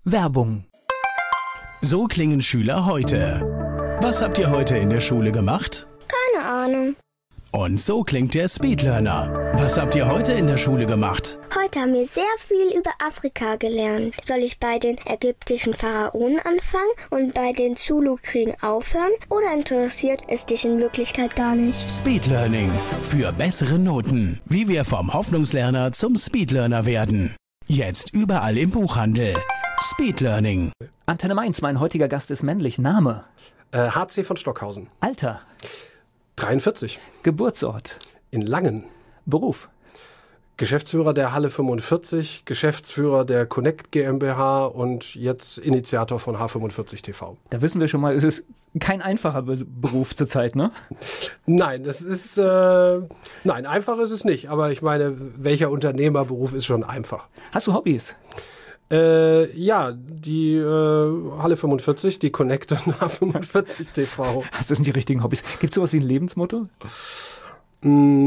Werbung. So klingen Schüler heute. Was habt ihr heute in der Schule gemacht? Keine Ahnung. Und so klingt der Speedlearner. Was habt ihr heute in der Schule gemacht? Heute haben wir sehr viel über Afrika gelernt. Soll ich bei den ägyptischen Pharaonen anfangen und bei den Zulu-Kriegen aufhören? Oder interessiert es dich in Wirklichkeit gar nicht? Speedlearning. Für bessere Noten. Wie wir vom Hoffnungslerner zum Speedlearner werden. Jetzt überall im Buchhandel. Speedlearning. Antenne Mainz, mein heutiger Gast ist männlich. Name? HC von Stockhausen. Alter? 43. Geburtsort? In Langen. Beruf? Geschäftsführer der Halle 45, Geschäftsführer der Connect GmbH und jetzt Initiator von H45 TV. Da wissen wir schon mal, es ist kein einfacher Beruf zurzeit, ne? Nein, nein, einfach ist es nicht. Aber ich meine, welcher Unternehmerberuf ist schon einfach? Hast du Hobbys? Ja, die Halle 45, die Connect und H45 TV. Das sind die richtigen Hobbys. Gibt es sowas wie ein Lebensmotto? The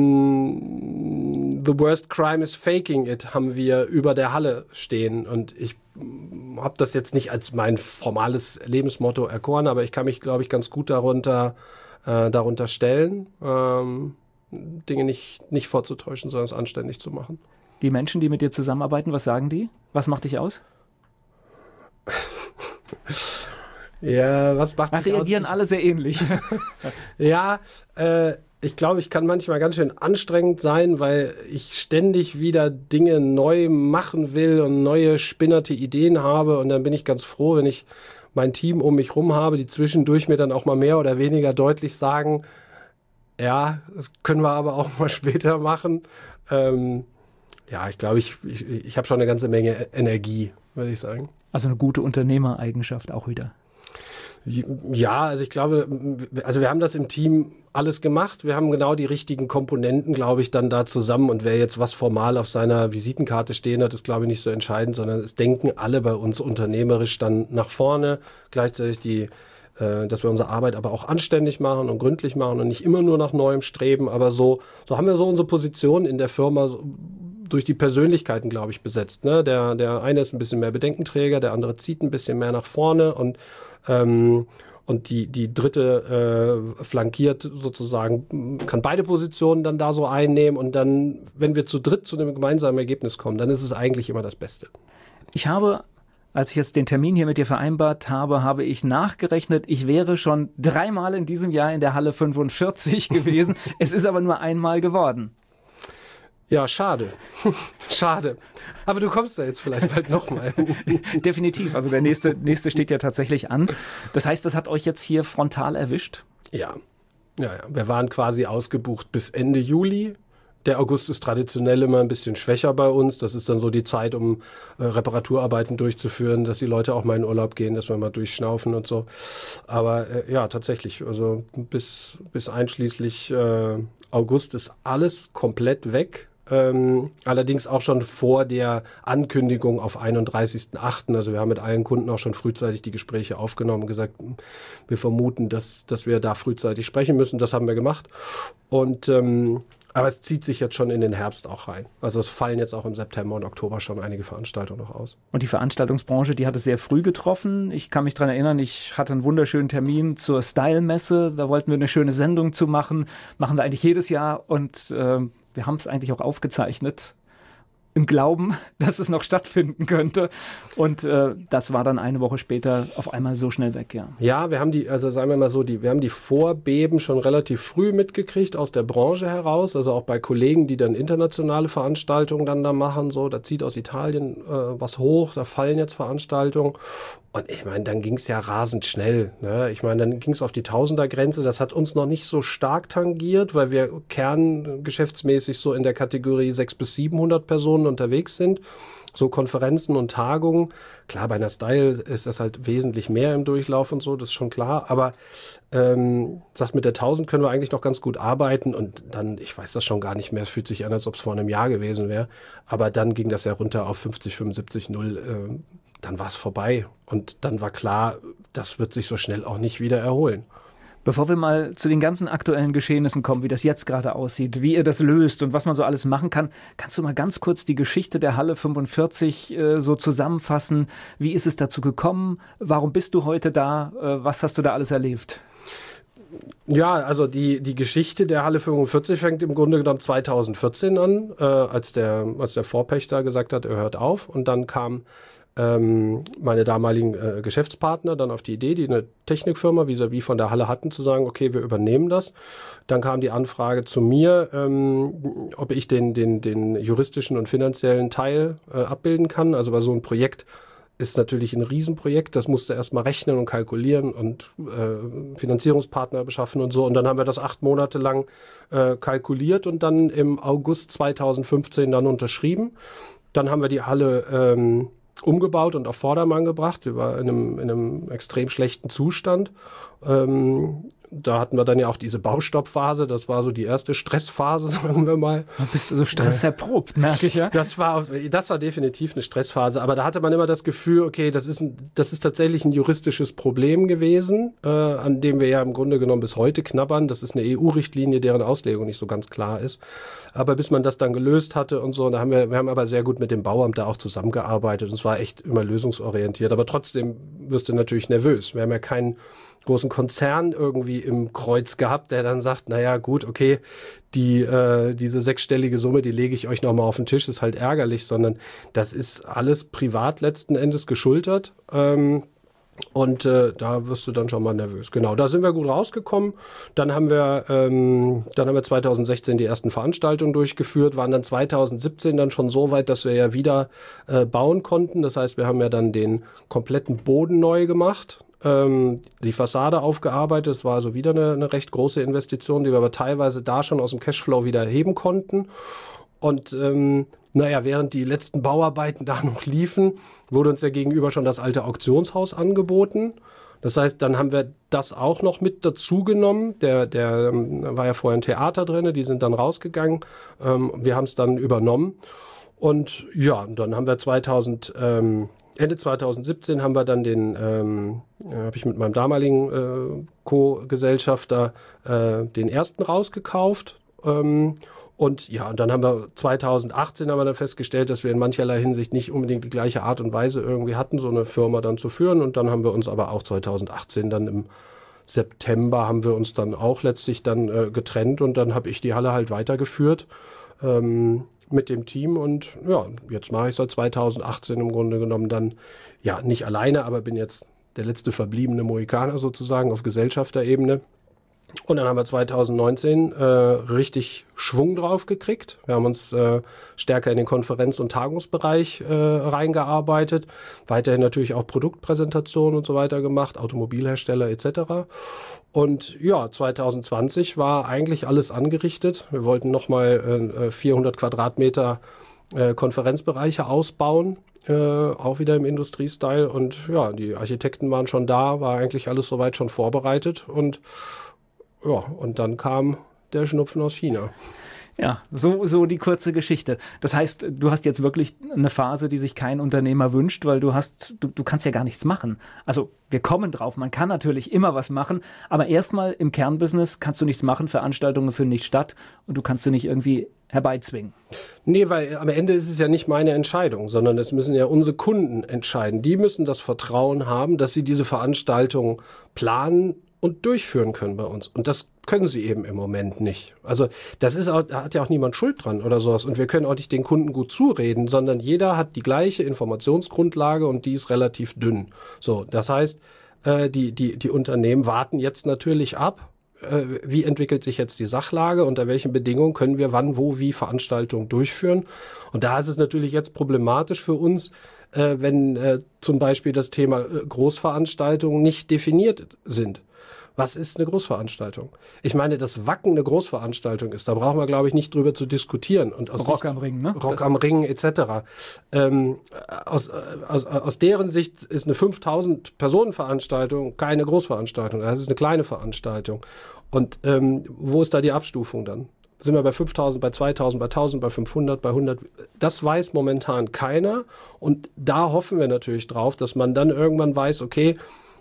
worst crime is faking it, haben wir über der Halle stehen. Und ich habe das jetzt nicht als mein formales Lebensmotto erkoren, aber ich kann mich, glaube ich, ganz gut darunter stellen, Dinge nicht vorzutäuschen, sondern es anständig zu machen. Die Menschen, die mit dir zusammenarbeiten, was sagen die? Was macht dich aus? Ja, was macht mich aus? Reagieren alle sehr ähnlich. Ja, ich glaube, ich kann manchmal ganz schön anstrengend sein, weil ich ständig wieder Dinge neu machen will und neue spinnerte Ideen habe. Und dann bin ich ganz froh, wenn ich mein Team um mich rum habe, die zwischendurch mir dann auch mal mehr oder weniger deutlich sagen, ja, das können wir aber auch mal später machen. Ja, ich glaube, ich habe schon eine ganze Menge Energie, würde ich sagen. Also eine gute Unternehmereigenschaft auch wieder. Ja, also ich glaube, wir haben das im Team alles gemacht. Wir haben genau die richtigen Komponenten, glaube ich, dann da zusammen. Und wer jetzt was formal auf seiner Visitenkarte stehen hat, ist, glaube ich, nicht so entscheidend, sondern es denken alle bei uns unternehmerisch dann nach vorne. Gleichzeitig dass wir unsere Arbeit aber auch anständig machen und gründlich machen und nicht immer nur nach Neuem streben. Aber so haben wir so unsere Position in der Firma durch die Persönlichkeiten, glaube ich, besetzt. Ne? Der eine ist ein bisschen mehr Bedenkenträger, der andere zieht ein bisschen mehr nach vorne und die dritte flankiert sozusagen, kann beide Positionen dann da so einnehmen und dann, wenn wir zu dritt zu einem gemeinsamen Ergebnis kommen, dann ist es eigentlich immer das Beste. Ich habe, als ich jetzt den Termin hier mit dir vereinbart habe, habe ich nachgerechnet, ich wäre schon 3-mal in diesem Jahr in der Halle 45 gewesen. Es ist aber nur einmal geworden. Ja, schade. Schade. Aber du kommst da jetzt vielleicht bald nochmal. Definitiv. Also der nächste steht ja tatsächlich an. Das heißt, das hat euch jetzt hier frontal erwischt? Ja. Wir waren quasi ausgebucht bis Ende Juli. Der August ist traditionell immer ein bisschen schwächer bei uns. Das ist dann so die Zeit, um Reparaturarbeiten durchzuführen, dass die Leute auch mal in Urlaub gehen, dass wir mal durchschnaufen und so. Aber ja, tatsächlich, also bis einschließlich August ist alles komplett weg. Allerdings auch schon vor der Ankündigung auf 31.08. Also wir haben mit allen Kunden auch schon frühzeitig die Gespräche aufgenommen und gesagt, wir vermuten, dass wir da frühzeitig sprechen müssen. Das haben wir gemacht. Und aber es zieht sich jetzt schon in den Herbst auch rein. Also es fallen jetzt auch im September und Oktober schon einige Veranstaltungen noch aus. Und die Veranstaltungsbranche, die hat es sehr früh getroffen. Ich kann mich daran erinnern, ich hatte einen wunderschönen Termin zur Style-Messe. Da wollten wir eine schöne Sendung zu machen. Machen wir eigentlich jedes Jahr und wir haben es eigentlich auch aufgezeichnet. Im Glauben, dass es noch stattfinden könnte. Und das war dann eine Woche später auf einmal so schnell weg, ja. Ja, wir haben sagen wir mal so, wir haben die Vorbeben schon relativ früh mitgekriegt aus der Branche heraus. Also auch bei Kollegen, die dann internationale Veranstaltungen dann da machen. So, da zieht aus Italien was hoch, da fallen jetzt Veranstaltungen. Und ich meine, dann ging es ja rasend schnell. Ne? Ich meine, dann ging es auf die Tausender-Grenze. Das hat uns noch nicht so stark tangiert, weil wir kerngeschäftsmäßig so in der Kategorie 600 bis 700 Personen unterwegs sind. So Konferenzen und Tagungen. Klar, bei einer Style ist das halt wesentlich mehr im Durchlauf und so, das ist schon klar. Aber sagt, mit der 1000 können wir eigentlich noch ganz gut arbeiten. Und dann, ich weiß das schon gar nicht mehr, es fühlt sich an, als ob es vor einem Jahr gewesen wäre. Aber dann ging das ja runter auf 50, 75, 0. Dann war es vorbei und dann war klar, das wird sich so schnell auch nicht wieder erholen. Bevor wir mal zu den ganzen aktuellen Geschehnissen kommen, wie das jetzt gerade aussieht, wie ihr das löst und was man so alles machen kann, kannst du mal ganz kurz die Geschichte der Halle 45 so zusammenfassen? Wie ist es dazu gekommen? Warum bist du heute da? Was hast du da alles erlebt? Ja, also die Geschichte der Halle 45 fängt im Grunde genommen 2014 an, als der Vorpächter gesagt hat, er hört auf. Und dann kam meine damaligen Geschäftspartner dann auf die Idee, die eine Technikfirma vis-à-vis von der Halle hatten, zu sagen, okay, wir übernehmen das. Dann kam die Anfrage zu mir, ob ich den juristischen und finanziellen Teil abbilden kann. Also bei so einem Projekt ist natürlich ein Riesenprojekt, das musste erstmal rechnen und kalkulieren und Finanzierungspartner beschaffen und so. Und dann haben wir das 8 Monate lang kalkuliert und dann im August 2015 dann unterschrieben. Dann haben wir die Halle umgebaut und auf Vordermann gebracht. Sie war in einem extrem schlechten Zustand. Da hatten wir dann ja auch diese Baustoppphase. Das war so die erste Stressphase, sagen wir mal. Da bist du so stresserprobt, merke ich ja. Das war definitiv eine Stressphase. Aber da hatte man immer das Gefühl, okay, das ist tatsächlich ein juristisches Problem gewesen, an dem wir ja im Grunde genommen bis heute knabbern. Das ist eine EU-Richtlinie, deren Auslegung nicht so ganz klar ist. Aber bis man das dann gelöst hatte und so, wir haben aber sehr gut mit dem Bauamt da auch zusammengearbeitet. Und es war echt immer lösungsorientiert. Aber trotzdem wirst du natürlich nervös. Wir haben ja keinen großen Konzern irgendwie im Kreuz gehabt, der dann sagt, naja gut, okay, diese 6-stellige Summe, die lege ich euch nochmal auf den Tisch, ist halt ärgerlich, sondern das ist alles privat letzten Endes geschultert. Und da wirst du dann schon mal nervös. Genau, da sind wir gut rausgekommen. Dann haben wir 2016 die ersten Veranstaltungen durchgeführt, waren dann 2017 dann schon so weit, dass wir ja wieder bauen konnten. Das heißt, wir haben ja dann den kompletten Boden neu gemacht, die Fassade aufgearbeitet. Das war also wieder eine recht große Investition, die wir aber teilweise da schon aus dem Cashflow wieder heben konnten. Und während die letzten Bauarbeiten da noch liefen, wurde uns ja gegenüber schon das alte Auktionshaus angeboten. Das heißt, dann haben wir das auch noch mit dazu genommen. Der war ja vorher ein Theater drin, die sind dann rausgegangen. Wir haben es dann übernommen. Und ja, dann haben wir Ende 2017 haben wir dann habe ich mit meinem damaligen Co-Gesellschafter den ersten rausgekauft. Und dann haben wir 2018 dann festgestellt, dass wir in mancherlei Hinsicht nicht unbedingt die gleiche Art und Weise irgendwie hatten, so eine Firma dann zu führen. Und dann haben wir uns aber auch 2018 dann im September haben wir uns dann auch letztlich dann getrennt und dann habe ich die Halle halt weitergeführt mit dem Team und ja, jetzt mache ich seit 2018 im Grunde genommen dann, ja, nicht alleine, aber bin jetzt der letzte verbliebene Mohikaner sozusagen auf Gesellschafterebene. Und dann haben wir 2019 richtig Schwung drauf gekriegt. Wir haben uns stärker in den Konferenz- und Tagungsbereich reingearbeitet. Weiterhin natürlich auch Produktpräsentationen und so weiter gemacht, Automobilhersteller etc. Und ja, 2020 war eigentlich alles angerichtet. Wir wollten nochmal 400 Quadratmeter Konferenzbereiche ausbauen. Auch wieder im Industriestyle. Und ja, die Architekten waren schon da, war eigentlich alles soweit schon vorbereitet. Und dann kam der Schnupfen aus China. Ja, so die kurze Geschichte. Das heißt, du hast jetzt wirklich eine Phase, die sich kein Unternehmer wünscht, weil du kannst ja gar nichts machen. Also wir kommen drauf, man kann natürlich immer was machen, aber erstmal im Kernbusiness kannst du nichts machen, Veranstaltungen finden nicht statt und du kannst sie nicht irgendwie herbeizwingen. Nee, weil am Ende ist es ja nicht meine Entscheidung, sondern es müssen ja unsere Kunden entscheiden. Die müssen das Vertrauen haben, dass sie diese Veranstaltung planen und durchführen können bei uns. Und das können sie eben im Moment nicht. Also da hat ja auch niemand Schuld dran oder sowas. Und wir können auch nicht den Kunden gut zureden, sondern jeder hat die gleiche Informationsgrundlage und die ist relativ dünn. So, das heißt, die Unternehmen warten jetzt natürlich ab, wie entwickelt sich jetzt die Sachlage, unter welchen Bedingungen können wir wann, wo, wie Veranstaltungen durchführen. Und da ist es natürlich jetzt problematisch für uns, wenn zum Beispiel das Thema Großveranstaltungen nicht definiert sind. Was ist eine Großveranstaltung? Ich meine, dass Wacken eine Großveranstaltung ist, da brauchen wir, glaube ich, nicht drüber zu diskutieren. Und Rock am Ring, ne? Rock am Ring etc. Aus deren Sicht ist eine 5000-Personen-Veranstaltung keine Großveranstaltung. Das ist eine kleine Veranstaltung. Und wo ist da die Abstufung dann? Sind wir bei 5000, bei 2000, bei 1000, bei 500, bei 100? Das weiß momentan keiner. Und da hoffen wir natürlich drauf, dass man dann irgendwann weiß, okay,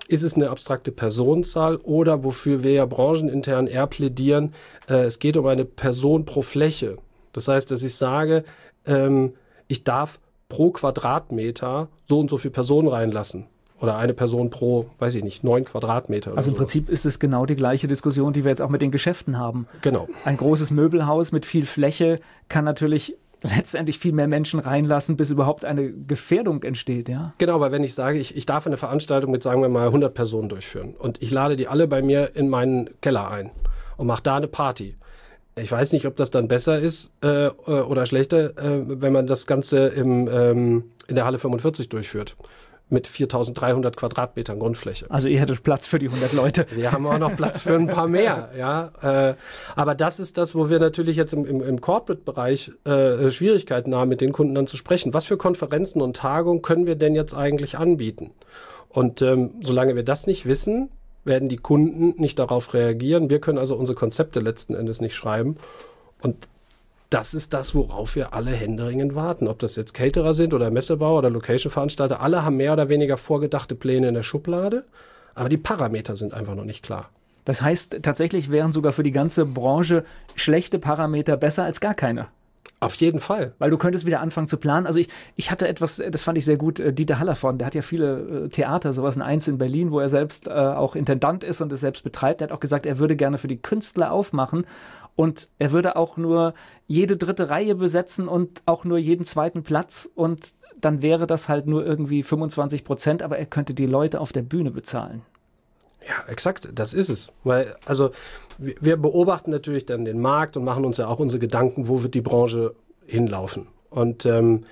ist es eine abstrakte Personenzahl oder wofür wir ja branchenintern eher plädieren, es geht um eine Person pro Fläche. Das heißt, dass ich sage, ich darf pro Quadratmeter so und so viele Personen reinlassen. Oder eine Person pro, weiß ich nicht, 9 Quadratmeter. Oder also im Prinzip ist es genau die gleiche Diskussion, die wir jetzt auch mit den Geschäften haben. Genau. Ein großes Möbelhaus mit viel Fläche kann natürlich letztendlich viel mehr Menschen reinlassen, bis überhaupt eine Gefährdung entsteht, ja? Genau, weil wenn ich sage, ich darf eine Veranstaltung mit, sagen wir mal, 100 Personen durchführen und ich lade die alle bei mir in meinen Keller ein und mache da eine Party. Ich weiß nicht, ob das dann besser ist oder schlechter, wenn man das Ganze in der Halle 45 durchführt. Mit 4.300 Quadratmetern Grundfläche. Also ihr hättet Platz für die 100 Leute. Wir haben auch noch Platz für ein paar mehr. Ja. Aber das ist das, wo wir natürlich jetzt im Corporate-Bereich Schwierigkeiten haben, mit den Kunden dann zu sprechen. Was für Konferenzen und Tagungen können wir denn jetzt eigentlich anbieten? Und solange wir das nicht wissen, werden die Kunden nicht darauf reagieren. Wir können also unsere Konzepte letzten Endes nicht schreiben. Und das ist das, worauf wir alle händeringend warten. Ob das jetzt Caterer sind oder Messebauer oder Location-Veranstalter, alle haben mehr oder weniger vorgedachte Pläne in der Schublade, aber die Parameter sind einfach noch nicht klar. Das heißt, tatsächlich wären sogar für die ganze Branche schlechte Parameter besser als gar keine. Auf jeden Fall. Weil du könntest wieder anfangen zu planen. Also ich hatte etwas, das fand ich sehr gut, Dieter Hallervorden, der hat ja viele Theater, sowas, ein Eins in Berlin, wo er selbst auch Intendant ist und es selbst betreibt. Der hat auch gesagt, er würde gerne für die Künstler aufmachen und er würde auch nur jede 3. Reihe besetzen und auch nur jeden 2. Platz und dann wäre das halt nur irgendwie 25%, aber er könnte die Leute auf der Bühne bezahlen. Ja, exakt, das ist es. Weil, also wir beobachten natürlich dann den Markt und machen uns ja auch unsere Gedanken, wo wird die Branche hinlaufen. Und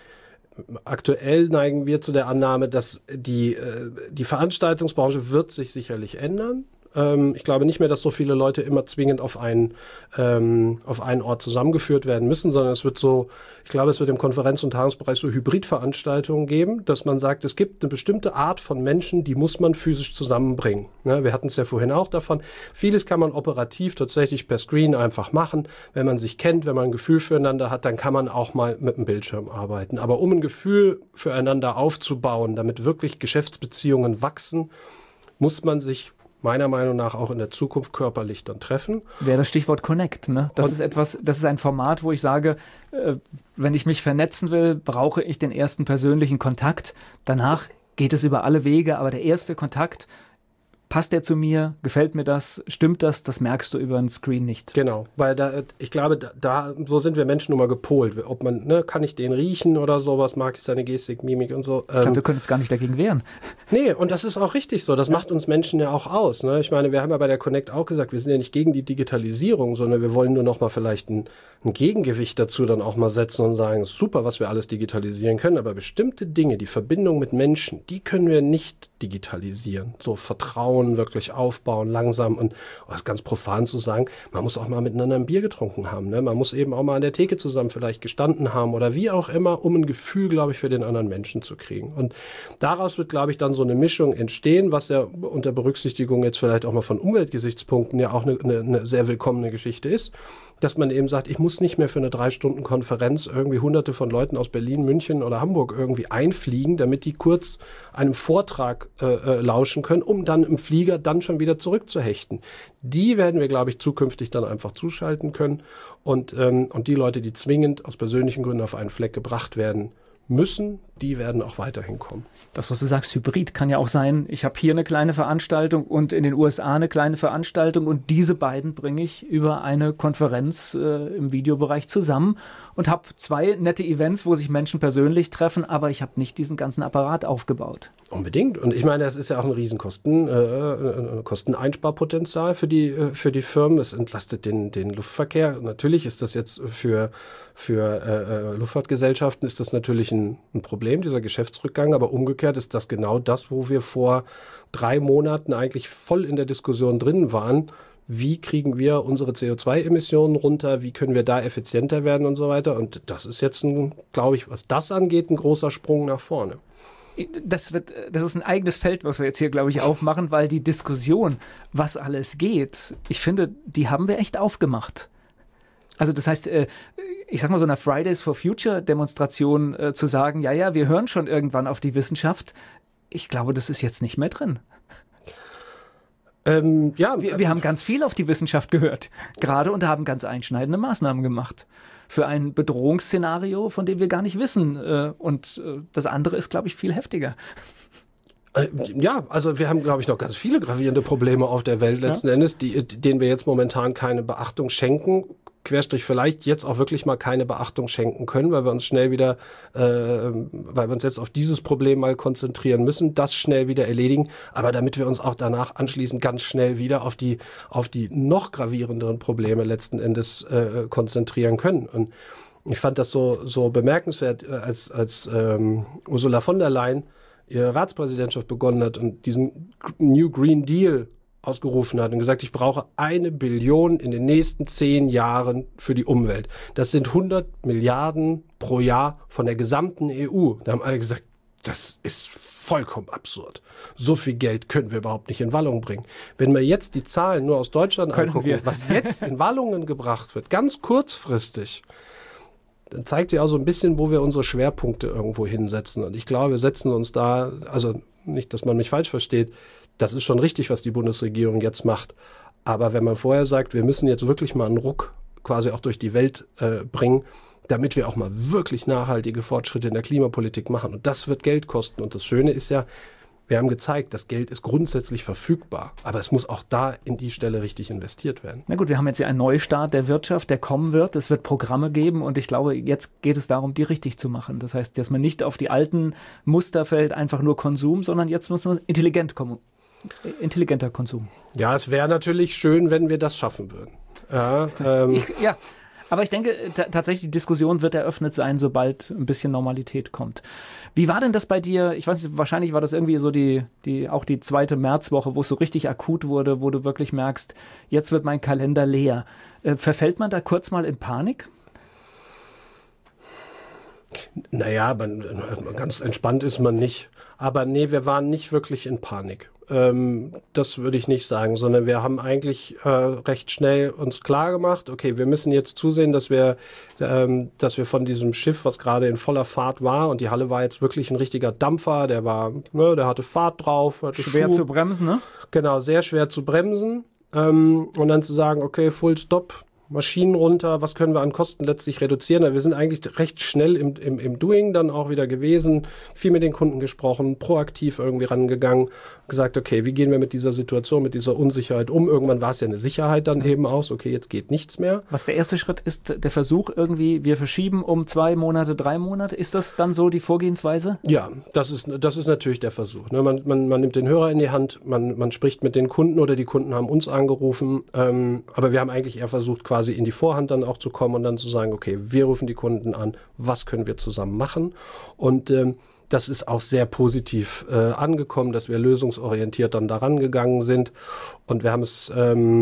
aktuell neigen wir zu der Annahme, dass die Veranstaltungsbranche wird sich sicherlich ändern. Ich glaube nicht mehr, dass so viele Leute immer zwingend auf einen Ort zusammengeführt werden müssen, sondern es wird im Konferenz- und Tagungsbereich so Hybridveranstaltungen geben, dass man sagt, es gibt eine bestimmte Art von Menschen, die muss man physisch zusammenbringen. Ne, wir hatten es ja vorhin auch davon. Vieles kann man operativ tatsächlich per Screen einfach machen. Wenn man sich kennt, wenn man ein Gefühl füreinander hat, dann kann man auch mal mit einem Bildschirm arbeiten. Aber um ein Gefühl füreinander aufzubauen, damit wirklich Geschäftsbeziehungen wachsen, muss man sich meiner Meinung nach auch in der Zukunft körperlich dann treffen. Wäre das Stichwort Connect, ne? Das ist ein Format, wo ich sage, wenn ich mich vernetzen will, brauche ich den ersten persönlichen Kontakt. Danach geht es über alle Wege, aber der erste Kontakt, passt der zu mir, gefällt mir das, stimmt das, das merkst du über ein Screen nicht. Genau, weil ich glaube, so sind wir Menschen nun mal gepolt. Ob man, kann ich den riechen oder sowas, mag ich seine Gestik, Mimik und so. Ich glaube, wir können uns gar nicht dagegen wehren. Nee, und das ist auch richtig so. Das macht uns Menschen ja auch aus. Ne? Ich meine, wir haben ja bei der Connect auch gesagt, wir sind ja nicht gegen die Digitalisierung, sondern wir wollen nur noch mal vielleicht ein Gegengewicht dazu dann auch mal setzen und sagen, super, was wir alles digitalisieren können, aber bestimmte Dinge, die Verbindung mit Menschen, die können wir nicht digitalisieren. So Vertrauen wirklich aufbauen, langsam und ganz profan zu sagen, man muss auch mal miteinander ein Bier getrunken haben. Ne? Man muss eben auch mal an der Theke zusammen vielleicht gestanden haben oder wie auch immer, um ein Gefühl, glaube ich, für den anderen Menschen zu kriegen. Und daraus wird, glaube ich, dann so eine Mischung entstehen, was ja unter Berücksichtigung jetzt vielleicht auch mal von Umweltgesichtspunkten ja auch eine sehr willkommene Geschichte ist, dass man eben sagt, ich muss nicht mehr für eine 3-Stunden-Konferenz irgendwie hunderte von Leuten aus Berlin, München oder Hamburg irgendwie einfliegen, damit die kurz einem Vortrag lauschen können, um dann im Flieger dann schon wieder zurückzuhechten. Die werden wir, glaube ich, zukünftig dann einfach zuschalten können und die Leute, die zwingend aus persönlichen Gründen auf einen Fleck gebracht werden müssen, die werden auch weiterhin kommen. Das, was du sagst, Hybrid, kann ja auch sein, ich habe hier eine kleine Veranstaltung und in den USA eine kleine Veranstaltung und diese beiden bringe ich über eine Konferenz im Videobereich zusammen und habe 2 nette Events, wo sich Menschen persönlich treffen, aber ich habe nicht diesen ganzen Apparat aufgebaut. Unbedingt. Und ich meine, das ist ja auch ein Kosteneinsparpotenzial für die Firmen. Es entlastet den Luftverkehr. Natürlich ist das jetzt für Luftfahrtgesellschaften ist das natürlich ein Problem, dieser Geschäftsrückgang. Aber umgekehrt ist das genau das, wo wir vor 3 Monaten eigentlich voll in der Diskussion drin waren. Wie kriegen wir unsere CO2-Emissionen runter? Wie können wir da effizienter werden und so weiter? Und das ist jetzt, glaube ich, was das angeht, ein großer Sprung nach vorne. Das ist ein eigenes Feld, was wir jetzt hier, glaube ich, aufmachen, weil die Diskussion, was alles geht, ich finde, die haben wir echt aufgemacht. Also das heißt, ich sag mal, so einer Fridays for Future Demonstration zu sagen, ja, wir hören schon irgendwann auf die Wissenschaft, ich glaube, das ist jetzt nicht mehr drin. Wir haben ganz viel auf die Wissenschaft gehört, gerade und haben ganz einschneidende Maßnahmen gemacht für ein Bedrohungsszenario, von dem wir gar nicht wissen. Und das andere ist, glaube ich, viel heftiger. Ja, also wir haben, glaube ich, noch ganz viele gravierende Probleme auf der Welt letzten Endes, denen wir jetzt momentan keine Beachtung schenken. Querstrich vielleicht jetzt auch wirklich mal keine Beachtung schenken können, weil wir uns schnell wieder, weil wir uns jetzt auf dieses Problem mal konzentrieren müssen, das schnell wieder erledigen, aber damit wir uns auch danach anschließend ganz schnell wieder auf die noch gravierenderen Probleme letzten Endes konzentrieren können. Und ich fand das so bemerkenswert, als Ursula von der Leyen ihre Ratspräsidentschaft begonnen hat und diesen New Green Deal ausgerufen hat und gesagt, ich brauche 1 Billion in den nächsten 10 Jahren für die Umwelt. Das sind 100 Milliarden pro Jahr von der gesamten EU. Da haben alle gesagt, das ist vollkommen absurd. So viel Geld können wir überhaupt nicht in Wallung bringen. Wenn wir jetzt die Zahlen nur aus Deutschland angucken, was jetzt in Wallungen gebracht wird, ganz kurzfristig, dann zeigt sich auch so ein bisschen, wo wir unsere Schwerpunkte irgendwo hinsetzen. Und ich glaube, wir setzen uns da, also nicht, dass man mich falsch versteht, das ist schon richtig, was die Bundesregierung jetzt macht. Aber wenn man vorher sagt, wir müssen jetzt wirklich mal einen Ruck quasi auch durch die Welt bringen, damit wir auch mal wirklich nachhaltige Fortschritte in der Klimapolitik machen. Und das wird Geld kosten. Und das Schöne ist ja, wir haben gezeigt, das Geld ist grundsätzlich verfügbar. Aber es muss auch da in die Stelle richtig investiert werden. Na gut, wir haben jetzt ja einen Neustart der Wirtschaft, der kommen wird. Es wird Programme geben und ich glaube, jetzt geht es darum, die richtig zu machen. Das heißt, dass man nicht auf die alten Muster fällt, einfach nur Konsum, sondern jetzt muss man intelligenter Konsum. Ja, es wäre natürlich schön, wenn wir das schaffen würden. Ja, aber ich denke, tatsächlich die Diskussion wird eröffnet sein, sobald ein bisschen Normalität kommt. Wie war denn das bei dir? Ich weiß nicht, wahrscheinlich war das irgendwie so auch die 2. Märzwoche, wo es so richtig akut wurde, wo du wirklich merkst, jetzt wird mein Kalender leer. Verfällt man da kurz mal in Panik? Naja, ganz entspannt ist man nicht. Aber nee, wir waren nicht wirklich in Panik. Das würde ich nicht sagen, sondern wir haben eigentlich recht schnell uns klar gemacht, okay, wir müssen jetzt zusehen, dass wir von diesem Schiff, was gerade in voller Fahrt war, und die Halle war jetzt wirklich ein richtiger Dampfer, der hatte Fahrt drauf. Hatte schwer Schub. Zu bremsen, ne? Genau, sehr schwer zu bremsen. Und dann zu sagen, okay, Full Stop, Maschinen runter, was können wir an Kosten letztlich reduzieren? Wir sind eigentlich recht schnell im Doing dann auch wieder gewesen, viel mit den Kunden gesprochen, proaktiv irgendwie rangegangen, gesagt, okay, wie gehen wir mit dieser Situation, mit dieser Unsicherheit um? Irgendwann war es ja eine Sicherheit dann eben aus, okay, jetzt geht nichts mehr. Was der erste Schritt ist, der Versuch irgendwie, wir verschieben um 2 Monate, 3 Monate, ist das dann so die Vorgehensweise? Ja, das ist natürlich der Versuch. Ne? Man nimmt den Hörer in die Hand, man spricht mit den Kunden oder die Kunden haben uns angerufen, aber wir haben eigentlich eher versucht, quasi in die Vorhand dann auch zu kommen und dann zu sagen, okay, wir rufen die Kunden an, was können wir zusammen machen? Und das ist auch sehr positiv angekommen, dass wir lösungsorientiert dann daran gegangen sind. Und wir haben es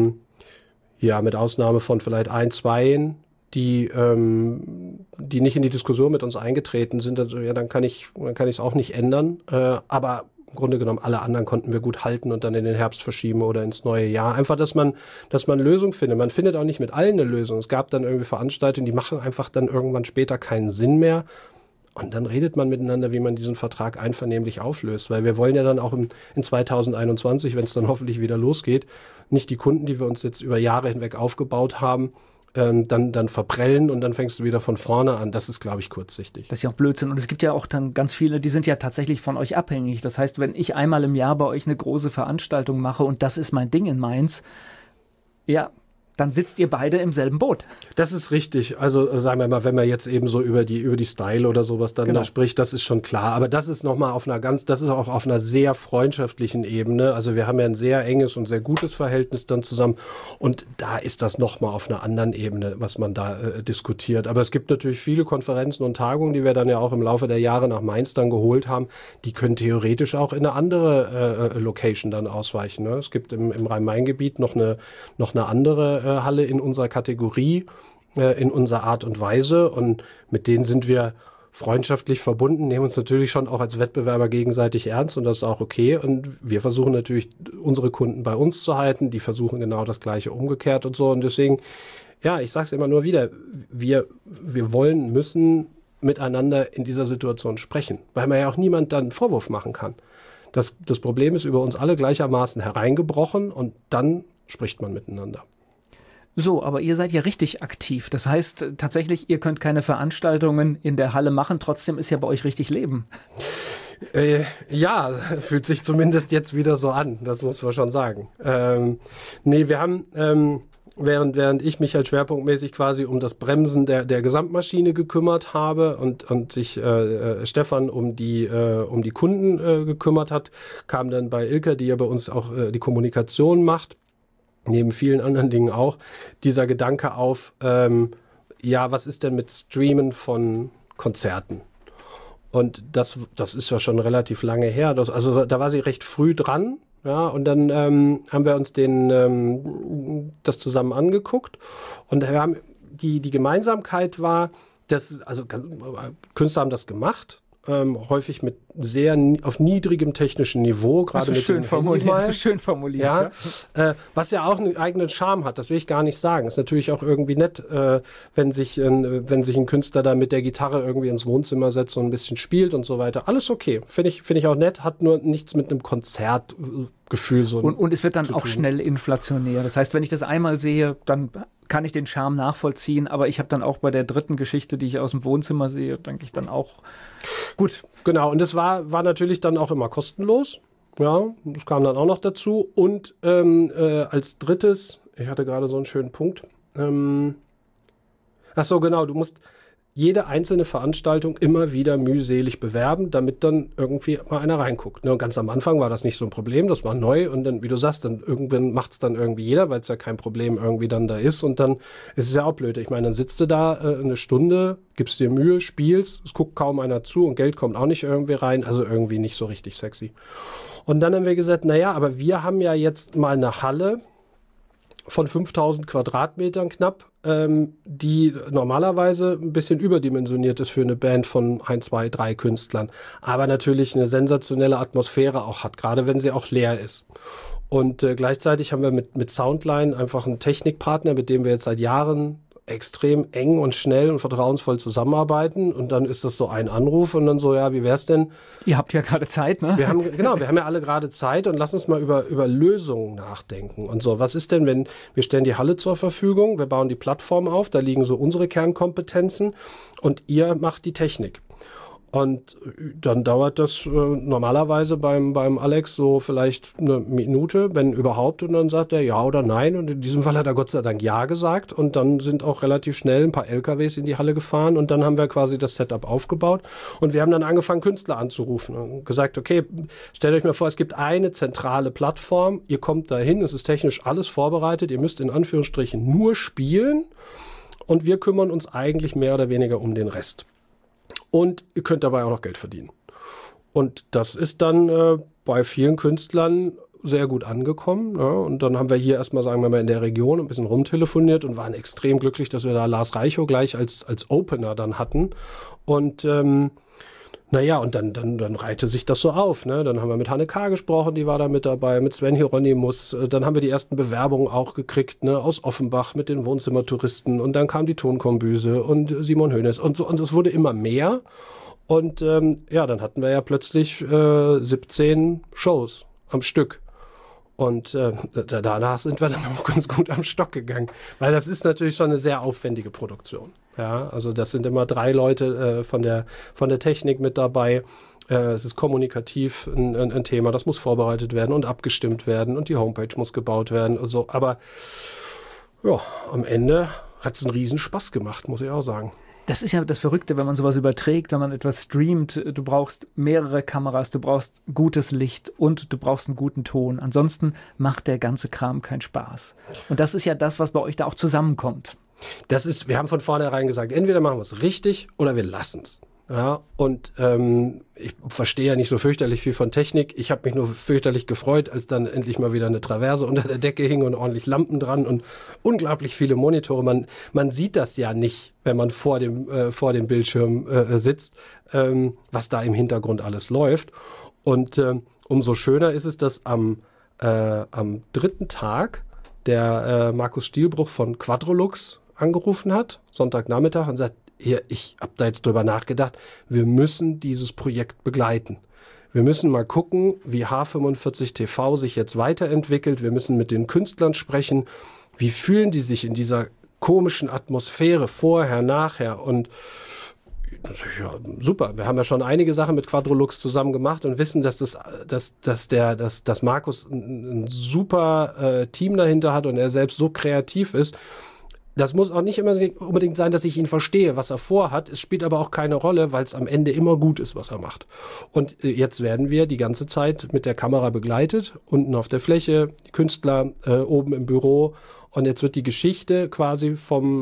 mit Ausnahme von vielleicht 1, 2, die nicht in die Diskussion mit uns eingetreten sind, also ja, dann kann ich es auch nicht ändern. Aber im Grunde genommen alle anderen konnten wir gut halten und dann in den Herbst verschieben oder ins neue Jahr. Einfach, dass man Lösungen findet. Man findet auch nicht mit allen eine Lösung. Es gab dann irgendwie Veranstaltungen, die machen einfach dann irgendwann später keinen Sinn mehr. Und dann redet man miteinander, wie man diesen Vertrag einvernehmlich auflöst. Weil wir wollen ja dann auch in 2021, wenn es dann hoffentlich wieder losgeht, nicht die Kunden, die wir uns jetzt über Jahre hinweg aufgebaut haben, dann verprellen und dann fängst du wieder von vorne an. Das ist, glaube ich, kurzsichtig. Das ist ja auch Blödsinn. Und es gibt ja auch dann ganz viele, die sind ja tatsächlich von euch abhängig. Das heißt, wenn ich einmal im Jahr bei euch eine große Veranstaltung mache und das ist mein Ding in Mainz, ja, dann sitzt ihr beide im selben Boot. Das ist richtig. Also sagen wir mal, wenn man jetzt eben so über die Style oder sowas dann da spricht, das ist schon klar. Aber das ist nochmal das ist auch auf einer sehr freundschaftlichen Ebene. Also wir haben ja ein sehr enges und sehr gutes Verhältnis dann zusammen. Und da ist das nochmal auf einer anderen Ebene, was man da diskutiert. Aber es gibt natürlich viele Konferenzen und Tagungen, die wir dann ja auch im Laufe der Jahre nach Mainz dann geholt haben. Die können theoretisch auch in eine andere Location dann ausweichen. Ne? Es gibt im Rhein-Main-Gebiet noch eine andere Halle in unserer Kategorie, in unserer Art und Weise, und mit denen sind wir freundschaftlich verbunden, nehmen uns natürlich schon auch als Wettbewerber gegenseitig ernst und das ist auch okay, und wir versuchen natürlich unsere Kunden bei uns zu halten, die versuchen genau das Gleiche umgekehrt und so, und deswegen, ja, ich sage es immer nur wieder, wir müssen miteinander in dieser Situation sprechen, weil man ja auch niemand dann einen Vorwurf machen kann. Das Problem ist über uns alle gleichermaßen hereingebrochen und dann spricht man miteinander. So, aber ihr seid ja richtig aktiv. Das heißt tatsächlich, ihr könnt keine Veranstaltungen in der Halle machen, trotzdem ist ja bei euch richtig Leben. Ja, fühlt sich zumindest jetzt wieder so an, das muss man schon sagen. Wir haben, während ich mich halt schwerpunktmäßig quasi um das Bremsen der Gesamtmaschine gekümmert habe und sich Stefan um die Kunden gekümmert hat, kam dann bei Ilka, die ja bei uns auch die Kommunikation macht, neben vielen anderen Dingen auch, dieser Gedanke auf, was ist denn mit Streamen von Konzerten? Und das ist ja schon relativ lange her. Also da war sie recht früh dran. Ja, und dann haben wir uns das zusammen angeguckt. Und wir haben die Gemeinsamkeit war, Künstler haben das gemacht. Häufig mit auf niedrigem technischen Niveau, gerade mit dem Handy. Das ist schön formuliert. Ja. Was ja auch einen eigenen Charme hat, das will ich gar nicht sagen. Ist natürlich auch irgendwie nett, wenn sich ein Künstler da mit der Gitarre irgendwie ins Wohnzimmer setzt und ein bisschen spielt und so weiter. Alles okay, finde ich auch nett, hat nur nichts mit einem Konzertgefühl so. Und es wird dann auch schnell inflationär. Das heißt, wenn ich das einmal sehe, dann kann ich den Charme nachvollziehen, aber ich habe dann auch bei der dritten Geschichte, die ich aus dem Wohnzimmer sehe, denke ich dann auch. Gut, genau. Und das war natürlich dann auch immer kostenlos. Ja, das kam dann auch noch dazu. Und als drittes, ich hatte gerade so einen schönen Punkt. Ach so, genau, du musst jede einzelne Veranstaltung immer wieder mühselig bewerben, damit dann irgendwie mal einer reinguckt. Und ganz am Anfang war das nicht so ein Problem, das war neu und dann, wie du sagst, dann irgendwann macht es dann irgendwie jeder, weil es ja kein Problem irgendwie dann da ist und dann ist es ja auch blöd. Ich meine, dann sitzt du da eine Stunde, gibst dir Mühe, spielst, es guckt kaum einer zu und Geld kommt auch nicht irgendwie rein, also irgendwie nicht so richtig sexy. Und dann haben wir gesagt, aber wir haben ja jetzt mal eine Halle von 5000 Quadratmetern knapp, die normalerweise ein bisschen überdimensioniert ist für eine Band von 1, 2, 3 Künstlern, aber natürlich eine sensationelle Atmosphäre auch hat, gerade wenn sie auch leer ist. Und gleichzeitig haben wir mit Soundline einfach einen Technikpartner, mit dem wir jetzt seit Jahren extrem eng und schnell und vertrauensvoll zusammenarbeiten und dann ist das so ein Anruf und dann so, ja, wie wär's denn? Ihr habt ja gerade Zeit, ne? Wir haben ja alle gerade Zeit und lass uns mal über Lösungen nachdenken und so. Was ist denn, wenn wir stellen die Halle zur Verfügung, wir bauen die Plattform auf, da liegen so unsere Kernkompetenzen und ihr macht die Technik. Und dann dauert das normalerweise beim Alex so vielleicht eine Minute, wenn überhaupt. Und dann sagt er ja oder nein. Und in diesem Fall hat er Gott sei Dank ja gesagt. Und dann sind auch relativ schnell ein paar LKWs in die Halle gefahren. Und dann haben wir quasi das Setup aufgebaut. Und wir haben dann angefangen, Künstler anzurufen. Und gesagt, okay, stellt euch mal vor, es gibt eine zentrale Plattform. Ihr kommt dahin, es ist technisch alles vorbereitet. Ihr müsst in Anführungsstrichen nur spielen. Und wir kümmern uns eigentlich mehr oder weniger um den Rest. Und ihr könnt dabei auch noch Geld verdienen. Und das ist dann bei vielen Künstlern sehr gut angekommen. Ja? Und dann haben wir hier erstmal, sagen wir mal, in der Region ein bisschen rumtelefoniert und waren extrem glücklich, dass wir da Lars Reichow gleich als Opener dann hatten. Und und dann reihte sich das so auf. Ne? Dann haben wir mit Hanne K. gesprochen, die war da mit dabei, mit Sven Hieronymus. Dann haben wir die ersten Bewerbungen auch gekriegt, ne? Aus Offenbach mit den Wohnzimmertouristen. Und dann kam die Tonkombüse und Simon Hoeneß und so. Und es wurde immer mehr. Und dann hatten wir ja plötzlich 17 Shows am Stück. Und danach sind wir dann auch ganz gut am Stock gegangen. Weil das ist natürlich schon eine sehr aufwendige Produktion. Ja, also das sind immer 3 Leute von der Technik mit dabei. Es ist kommunikativ ein Thema, das muss vorbereitet werden und abgestimmt werden und die Homepage muss gebaut werden. Also, aber ja, am Ende hat es einen riesen Spaß gemacht, muss ich auch sagen. Das ist ja das Verrückte, wenn man sowas überträgt, wenn man etwas streamt. Du brauchst mehrere Kameras, du brauchst gutes Licht und du brauchst einen guten Ton. Ansonsten macht der ganze Kram keinen Spaß. Und das ist ja das, was bei euch da auch zusammenkommt. Wir haben von vornherein gesagt, entweder machen wir es richtig oder wir lassen es. Ja, und ich verstehe ja nicht so fürchterlich viel von Technik. Ich habe mich nur fürchterlich gefreut, als dann endlich mal wieder eine Traverse unter der Decke hing und ordentlich Lampen dran und unglaublich viele Monitore. Man sieht das ja nicht, wenn man vor dem Bildschirm sitzt, was da im Hintergrund alles läuft. Und umso schöner ist es, dass am 3. Tag der Markus Stielbruch von Quadrolux angerufen hat, Sonntagnachmittag, und sagt, hier, ich habe da jetzt drüber nachgedacht, wir müssen dieses Projekt begleiten. wir müssen mal gucken, wie H45 TV sich jetzt weiterentwickelt. Wir müssen mit den Künstlern sprechen. Wie fühlen die sich in dieser komischen Atmosphäre vorher, nachher? Und ja, super. Wir haben ja schon einige Sachen mit Quadrolux zusammen gemacht und wissen, dass Markus ein super Team dahinter hat und er selbst so kreativ ist. Das muss auch nicht immer unbedingt sein, dass ich ihn verstehe, was er vorhat. Es spielt aber auch keine Rolle, weil es am Ende immer gut ist, was er macht. Und jetzt werden wir die ganze Zeit mit der Kamera begleitet, unten auf der Fläche, die Künstler oben im Büro. Und jetzt wird die Geschichte quasi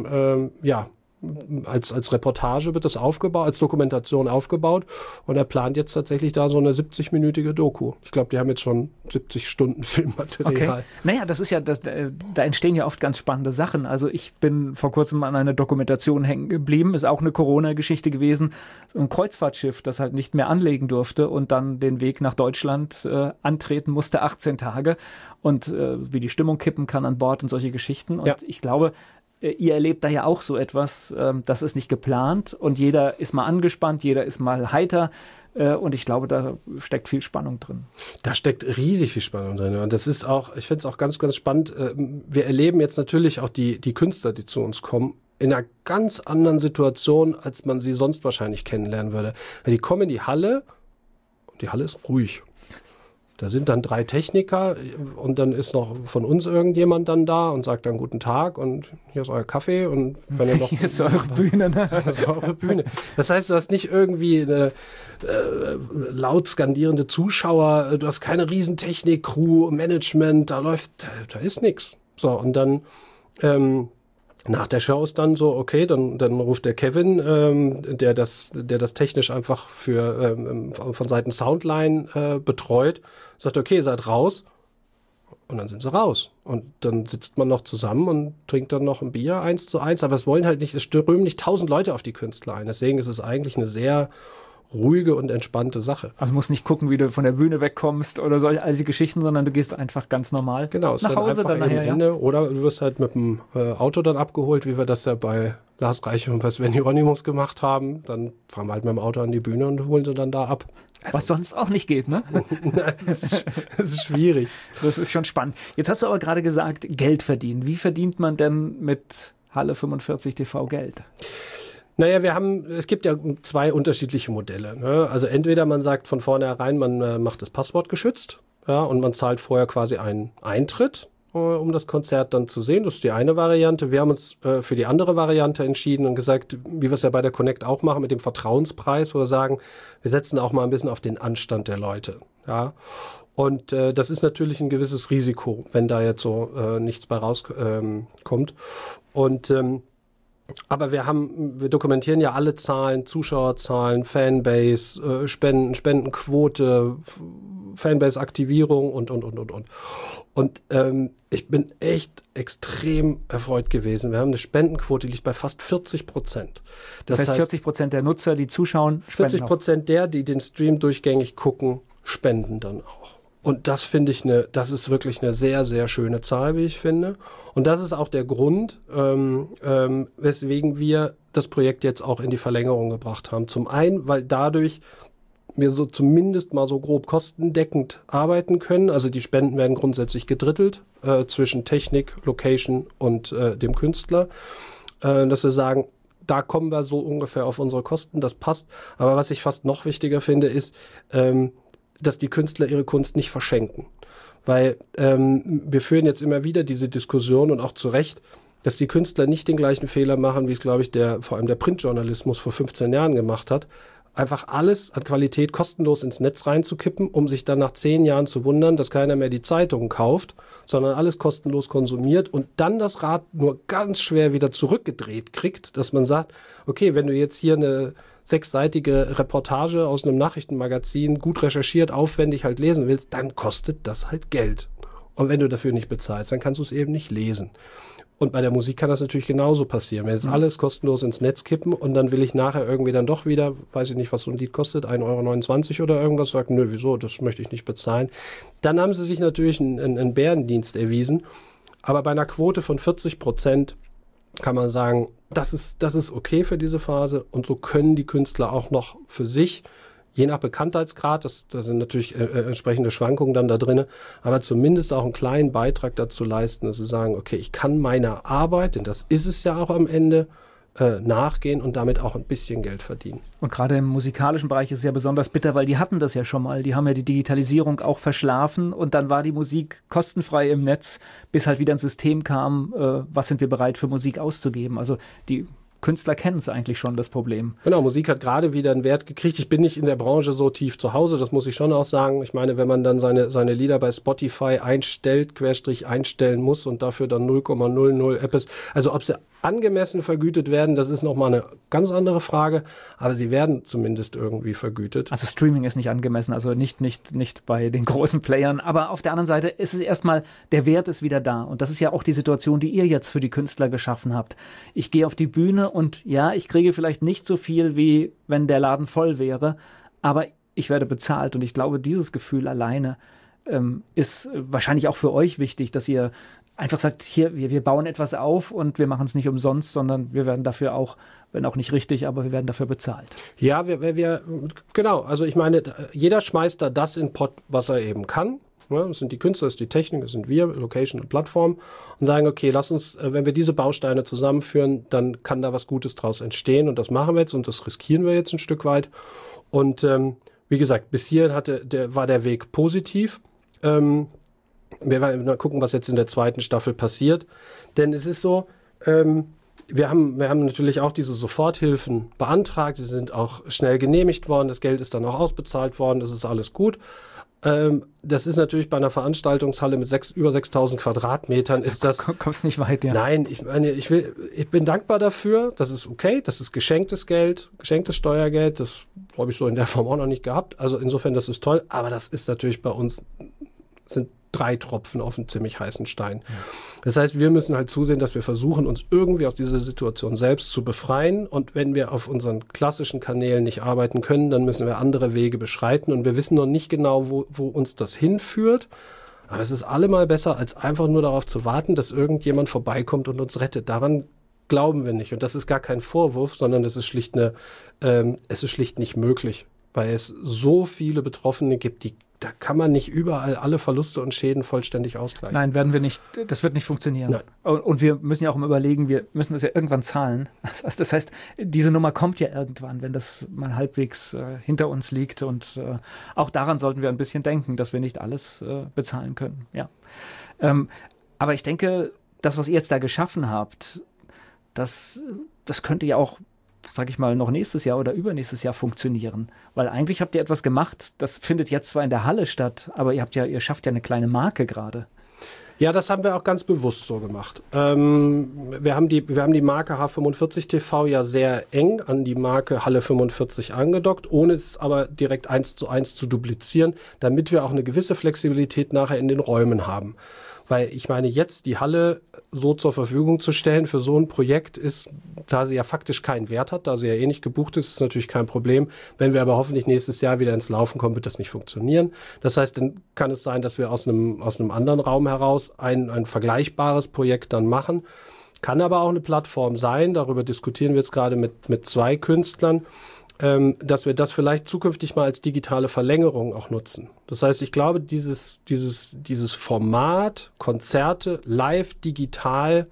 als Reportage wird das aufgebaut, als Dokumentation aufgebaut. Und er plant jetzt tatsächlich da so eine 70-minütige Doku. Ich glaube, die haben jetzt schon 70 Stunden Filmmaterial. Okay. Naja, das ist ja, da entstehen ja oft ganz spannende Sachen. Also ich bin vor kurzem an einer Dokumentation hängen geblieben, ist auch eine Corona-Geschichte gewesen. Ein Kreuzfahrtschiff, das halt nicht mehr anlegen durfte und dann den Weg nach Deutschland antreten musste, 18 Tage. Und wie die Stimmung kippen kann an Bord und solche Geschichten. Und ich glaube, ihr erlebt da ja auch so etwas, das ist nicht geplant und jeder ist mal angespannt, jeder ist mal heiter und ich glaube, da steckt viel Spannung drin. Da steckt riesig viel Spannung drin und das ist auch, ich finde es auch ganz, ganz spannend. Wir erleben jetzt natürlich auch die Künstler, die zu uns kommen, in einer ganz anderen Situation, als man sie sonst wahrscheinlich kennenlernen würde. Die kommen in die Halle und die Halle ist ruhig. Da sind dann 3 Techniker und dann ist noch von uns irgendjemand dann da und sagt dann guten Tag und hier ist euer Kaffee und wenn ihr noch hier ist eure Bühne. Ne? Das ist eure Bühne. Das heißt, du hast nicht irgendwie eine laut skandierende Zuschauer, du hast keine Riesentechnik, Crew, Management, da ist nichts. So, und dann nach der Show ist dann so, okay, dann ruft der Kevin, der das technisch einfach von Seiten Soundline betreut, sagt, okay, seid raus. Und dann sind sie raus. Und dann sitzt man noch zusammen und trinkt dann noch ein Bier 1:1. Aber es strömen nicht 1000 Leute auf die Künstler ein. Deswegen ist es eigentlich eine sehr ruhige und entspannte Sache. Also du musst nicht gucken, wie du von der Bühne wegkommst oder all diese Geschichten, sondern du gehst einfach ganz normal nach Hause. Dann nachher, Ende. Oder du wirst halt mit dem Auto dann abgeholt, wie wir das ja bei Lars Reich und bei Sven Hieronymus gemacht haben. Dann fahren wir halt mit dem Auto an die Bühne und holen sie dann da ab. Was sonst auch nicht geht, ne? Das ist schwierig. Das ist schon spannend. Jetzt hast du aber gerade gesagt, Geld verdienen. Wie verdient man denn mit Halle 45 TV Geld? Naja, es gibt ja 2 unterschiedliche Modelle. Ne? Also entweder man sagt von vornherein, man macht das Passwort geschützt, ja, und man zahlt vorher quasi einen Eintritt, um das Konzert dann zu sehen. Das ist die eine Variante. Wir haben uns für die andere Variante entschieden und gesagt, wie wir es ja bei der Connect auch machen, mit dem Vertrauenspreis, wo wir sagen, wir setzen auch mal ein bisschen auf den Anstand der Leute. Ja? Und das ist natürlich ein gewisses Risiko, wenn da jetzt so nichts bei rauskommt. Aber wir dokumentieren ja alle Zahlen, Zuschauerzahlen, Fanbase, Spendenquote, Fanbase-Aktivierung und. Und ich bin echt extrem erfreut gewesen. Wir haben eine Spendenquote, die liegt bei fast 40%. Das heißt 40% der Nutzer, die zuschauen, spenden 40% die den Stream durchgängig gucken, spenden dann auch. Und das finde ich das ist wirklich eine sehr, sehr schöne Zahl, wie ich finde. Und das ist auch der Grund, weswegen wir das Projekt jetzt auch in die Verlängerung gebracht haben. Zum einen, weil dadurch wir so zumindest mal so grob kostendeckend arbeiten können. Also die Spenden werden grundsätzlich gedrittelt zwischen Technik, Location und dem Künstler. Dass wir sagen, da kommen wir so ungefähr auf unsere Kosten, das passt. Aber was ich fast noch wichtiger finde, ist, dass die Künstler ihre Kunst nicht verschenken. Weil wir führen jetzt immer wieder diese Diskussion und auch zu Recht, dass die Künstler nicht den gleichen Fehler machen, wie es, glaube ich, vor allem der Printjournalismus vor 15 Jahren gemacht hat. Einfach alles an Qualität kostenlos ins Netz reinzukippen, um sich dann nach 10 Jahren zu wundern, dass keiner mehr die Zeitungen kauft, sondern alles kostenlos konsumiert und dann das Rad nur ganz schwer wieder zurückgedreht kriegt, dass man sagt, okay, wenn du jetzt hier eine 6-seitige Reportage aus einem Nachrichtenmagazin gut recherchiert, aufwendig halt lesen willst, dann kostet das halt Geld. Und wenn du dafür nicht bezahlst, dann kannst du es eben nicht lesen. Und bei der Musik kann das natürlich genauso passieren. Wenn jetzt alles kostenlos ins Netz kippen und dann will ich nachher irgendwie dann doch wieder, weiß ich nicht, was so ein Lied kostet, 1,29 € oder irgendwas, sagt, nö, wieso, das möchte ich nicht bezahlen. Dann haben sie sich natürlich einen Bärendienst erwiesen. Aber bei einer Quote von 40% kann man sagen, das ist okay für diese Phase und so können die Künstler auch noch für sich je nach Bekanntheitsgrad, da sind natürlich entsprechende Schwankungen dann da drin, aber zumindest auch einen kleinen Beitrag dazu leisten, dass sie sagen, okay, ich kann meiner Arbeit, denn das ist es ja auch am Ende, nachgehen und damit auch ein bisschen Geld verdienen. Und gerade im musikalischen Bereich ist es ja besonders bitter, weil die hatten das ja schon mal. Die haben ja die Digitalisierung auch verschlafen und dann war die Musik kostenfrei im Netz, bis halt wieder ein System kam, was sind wir bereit für Musik auszugeben. Also die Künstler kennen es eigentlich schon, das Problem. Genau, Musik hat gerade wieder einen Wert gekriegt. Ich bin nicht in der Branche so tief zu Hause, das muss ich schon auch sagen. Ich meine, wenn man dann seine Lieder bei Spotify einstellen muss und dafür dann 0,00 Apps, also ob sie angemessen vergütet werden, das ist nochmal eine ganz andere Frage, aber sie werden zumindest irgendwie vergütet. Also Streaming ist nicht angemessen, also nicht bei den großen Playern, aber auf der anderen Seite ist es erstmal, der Wert ist wieder da und das ist ja auch die Situation, die ihr jetzt für die Künstler geschaffen habt. Ich gehe auf die Bühne und ja, ich kriege vielleicht nicht so viel, wie wenn der Laden voll wäre, aber ich werde bezahlt und ich glaube, dieses Gefühl alleine ist wahrscheinlich auch für euch wichtig, dass ihr einfach sagt, hier, wir bauen etwas auf und wir machen es nicht umsonst, sondern wir werden dafür auch, wenn auch nicht richtig, aber wir werden dafür bezahlt. Ja, genau, also ich meine, jeder schmeißt da das in den Pott, was er eben kann. Das sind die Künstler, das ist die Technik, das sind wir, Location und Plattform und sagen, okay, lass uns, wenn wir diese Bausteine zusammenführen, dann kann da was Gutes draus entstehen und das machen wir jetzt und das riskieren wir jetzt ein Stück weit. Und wie gesagt, bis hier war der Weg positiv. Wir werden mal gucken, was jetzt in der zweiten Staffel passiert. Denn es ist so, wir haben natürlich auch diese Soforthilfen beantragt. Die sind auch schnell genehmigt worden. Das Geld ist dann auch ausbezahlt worden. Das ist alles gut. Das ist natürlich bei einer Veranstaltungshalle mit über 6.000 Quadratmetern ist das... Kommst nicht weit, ja. Nein, ich bin dankbar dafür. Das ist okay. Das ist geschenktes Geld, geschenktes Steuergeld. Das habe ich so in der Form auch noch nicht gehabt. Also insofern, das ist toll. Aber das ist natürlich bei uns, sind 3 Tropfen auf einen ziemlich heißen Stein. Ja. Das heißt, wir müssen halt zusehen, dass wir versuchen, uns irgendwie aus dieser Situation selbst zu befreien. Und wenn wir auf unseren klassischen Kanälen nicht arbeiten können, dann müssen wir andere Wege beschreiten. Und wir wissen noch nicht genau, wo uns das hinführt. Aber es ist allemal besser, als einfach nur darauf zu warten, dass irgendjemand vorbeikommt und uns rettet. Daran glauben wir nicht. Und das ist gar kein Vorwurf, sondern das ist schlicht nicht möglich, weil es so viele Betroffene gibt, da kann man nicht überall alle Verluste und Schäden vollständig ausgleichen. Nein, werden wir nicht. Das wird nicht funktionieren. Nein. Und wir müssen ja auch überlegen, wir müssen das ja irgendwann zahlen. Das heißt, diese Nummer kommt ja irgendwann, wenn das mal halbwegs hinter uns liegt. Und auch daran sollten wir ein bisschen denken, dass wir nicht alles bezahlen können. Ja. Aber ich denke, das, was ihr jetzt da geschaffen habt, das könnte ja auch, sage ich mal, noch nächstes Jahr oder übernächstes Jahr funktionieren. Weil eigentlich habt ihr etwas gemacht, das findet jetzt zwar in der Halle statt, aber ihr schafft ja eine kleine Marke gerade. Ja, das haben wir auch ganz bewusst so gemacht. Wir haben die Marke H45 TV ja sehr eng an die Marke Halle 45 angedockt, ohne es aber direkt 1:1 zu duplizieren, damit wir auch eine gewisse Flexibilität nachher in den Räumen haben. Weil ich meine, jetzt die Halle so zur Verfügung zu stellen für so ein Projekt ist, da sie ja faktisch keinen Wert hat, da sie ja eh nicht gebucht ist, ist natürlich kein Problem. Wenn wir aber hoffentlich nächstes Jahr wieder ins Laufen kommen, wird das nicht funktionieren. Das heißt, dann kann es sein, dass wir aus einem anderen Raum heraus ein vergleichbares Projekt dann machen. Kann aber auch eine Plattform sein, darüber diskutieren wir jetzt gerade mit 2 Künstlern, dass wir das vielleicht zukünftig mal als digitale Verlängerung auch nutzen. Das heißt, ich glaube, dieses Format, Konzerte live digital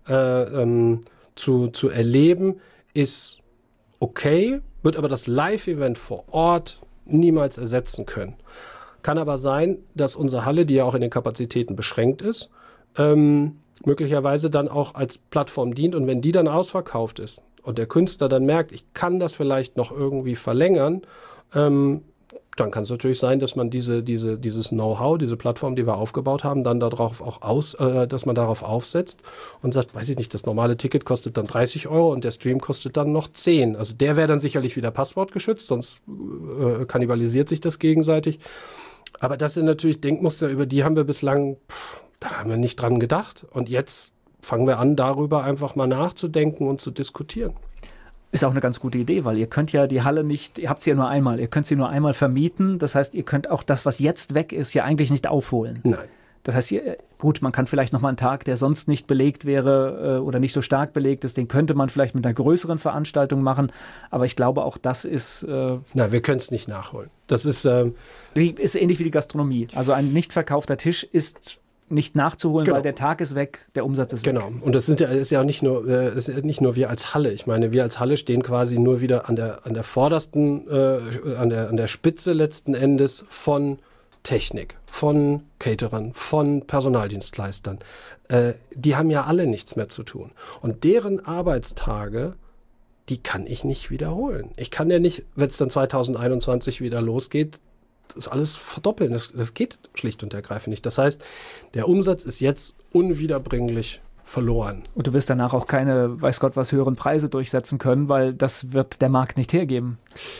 zu erleben, ist okay, wird aber das Live-Event vor Ort niemals ersetzen können. Kann aber sein, dass unsere Halle, die ja auch in den Kapazitäten beschränkt ist, möglicherweise dann auch als Plattform dient und wenn die dann ausverkauft ist, und der Künstler dann merkt, ich kann das vielleicht noch irgendwie verlängern, dann kann es natürlich sein, dass man dieses Know-how, diese Plattform, die wir aufgebaut haben, dann darauf dass man darauf aufsetzt und sagt, weiß ich nicht, das normale Ticket kostet dann 30 € und der Stream kostet dann noch 10. Also der wäre dann sicherlich wieder passwortgeschützt, sonst kannibalisiert sich das gegenseitig. Aber das sind natürlich Denkmuster, über die haben wir bislang, da haben wir nicht dran gedacht. Und jetzt fangen wir an, darüber einfach mal nachzudenken und zu diskutieren. Ist auch eine ganz gute Idee, weil ihr könnt ja die Halle nicht, ihr habt sie ja nur einmal, ihr könnt sie nur einmal vermieten. Das heißt, ihr könnt auch das, was jetzt weg ist, ja eigentlich nicht aufholen. Nein. Das heißt, Gut, man kann vielleicht nochmal einen Tag, der sonst nicht belegt wäre oder nicht so stark belegt ist, den könnte man vielleicht mit einer größeren Veranstaltung machen. Aber ich glaube, auch das ist... Na, wir können es nicht nachholen. Das ist ähnlich wie die Gastronomie. Also ein nicht verkaufter Tisch ist nicht nachzuholen, genau. Weil der Tag ist weg, der Umsatz ist weg. Genau. Und das ist ja auch nicht nur wir als Halle. Ich meine, wir als Halle stehen quasi nur wieder an der vordersten, an der Spitze letzten Endes von Technik, von Caterern, von Personaldienstleistern. Die haben ja alle nichts mehr zu tun. Und deren Arbeitstage, die kann ich nicht wiederholen. Ich kann ja nicht, wenn es dann 2021 wieder losgeht, das alles verdoppeln. Das geht schlicht und ergreifend nicht. Das heißt, der Umsatz ist jetzt unwiederbringlich verloren. Und du wirst danach auch keine, weiß Gott was, höheren Preise durchsetzen können, weil das wird der Markt nicht hergeben.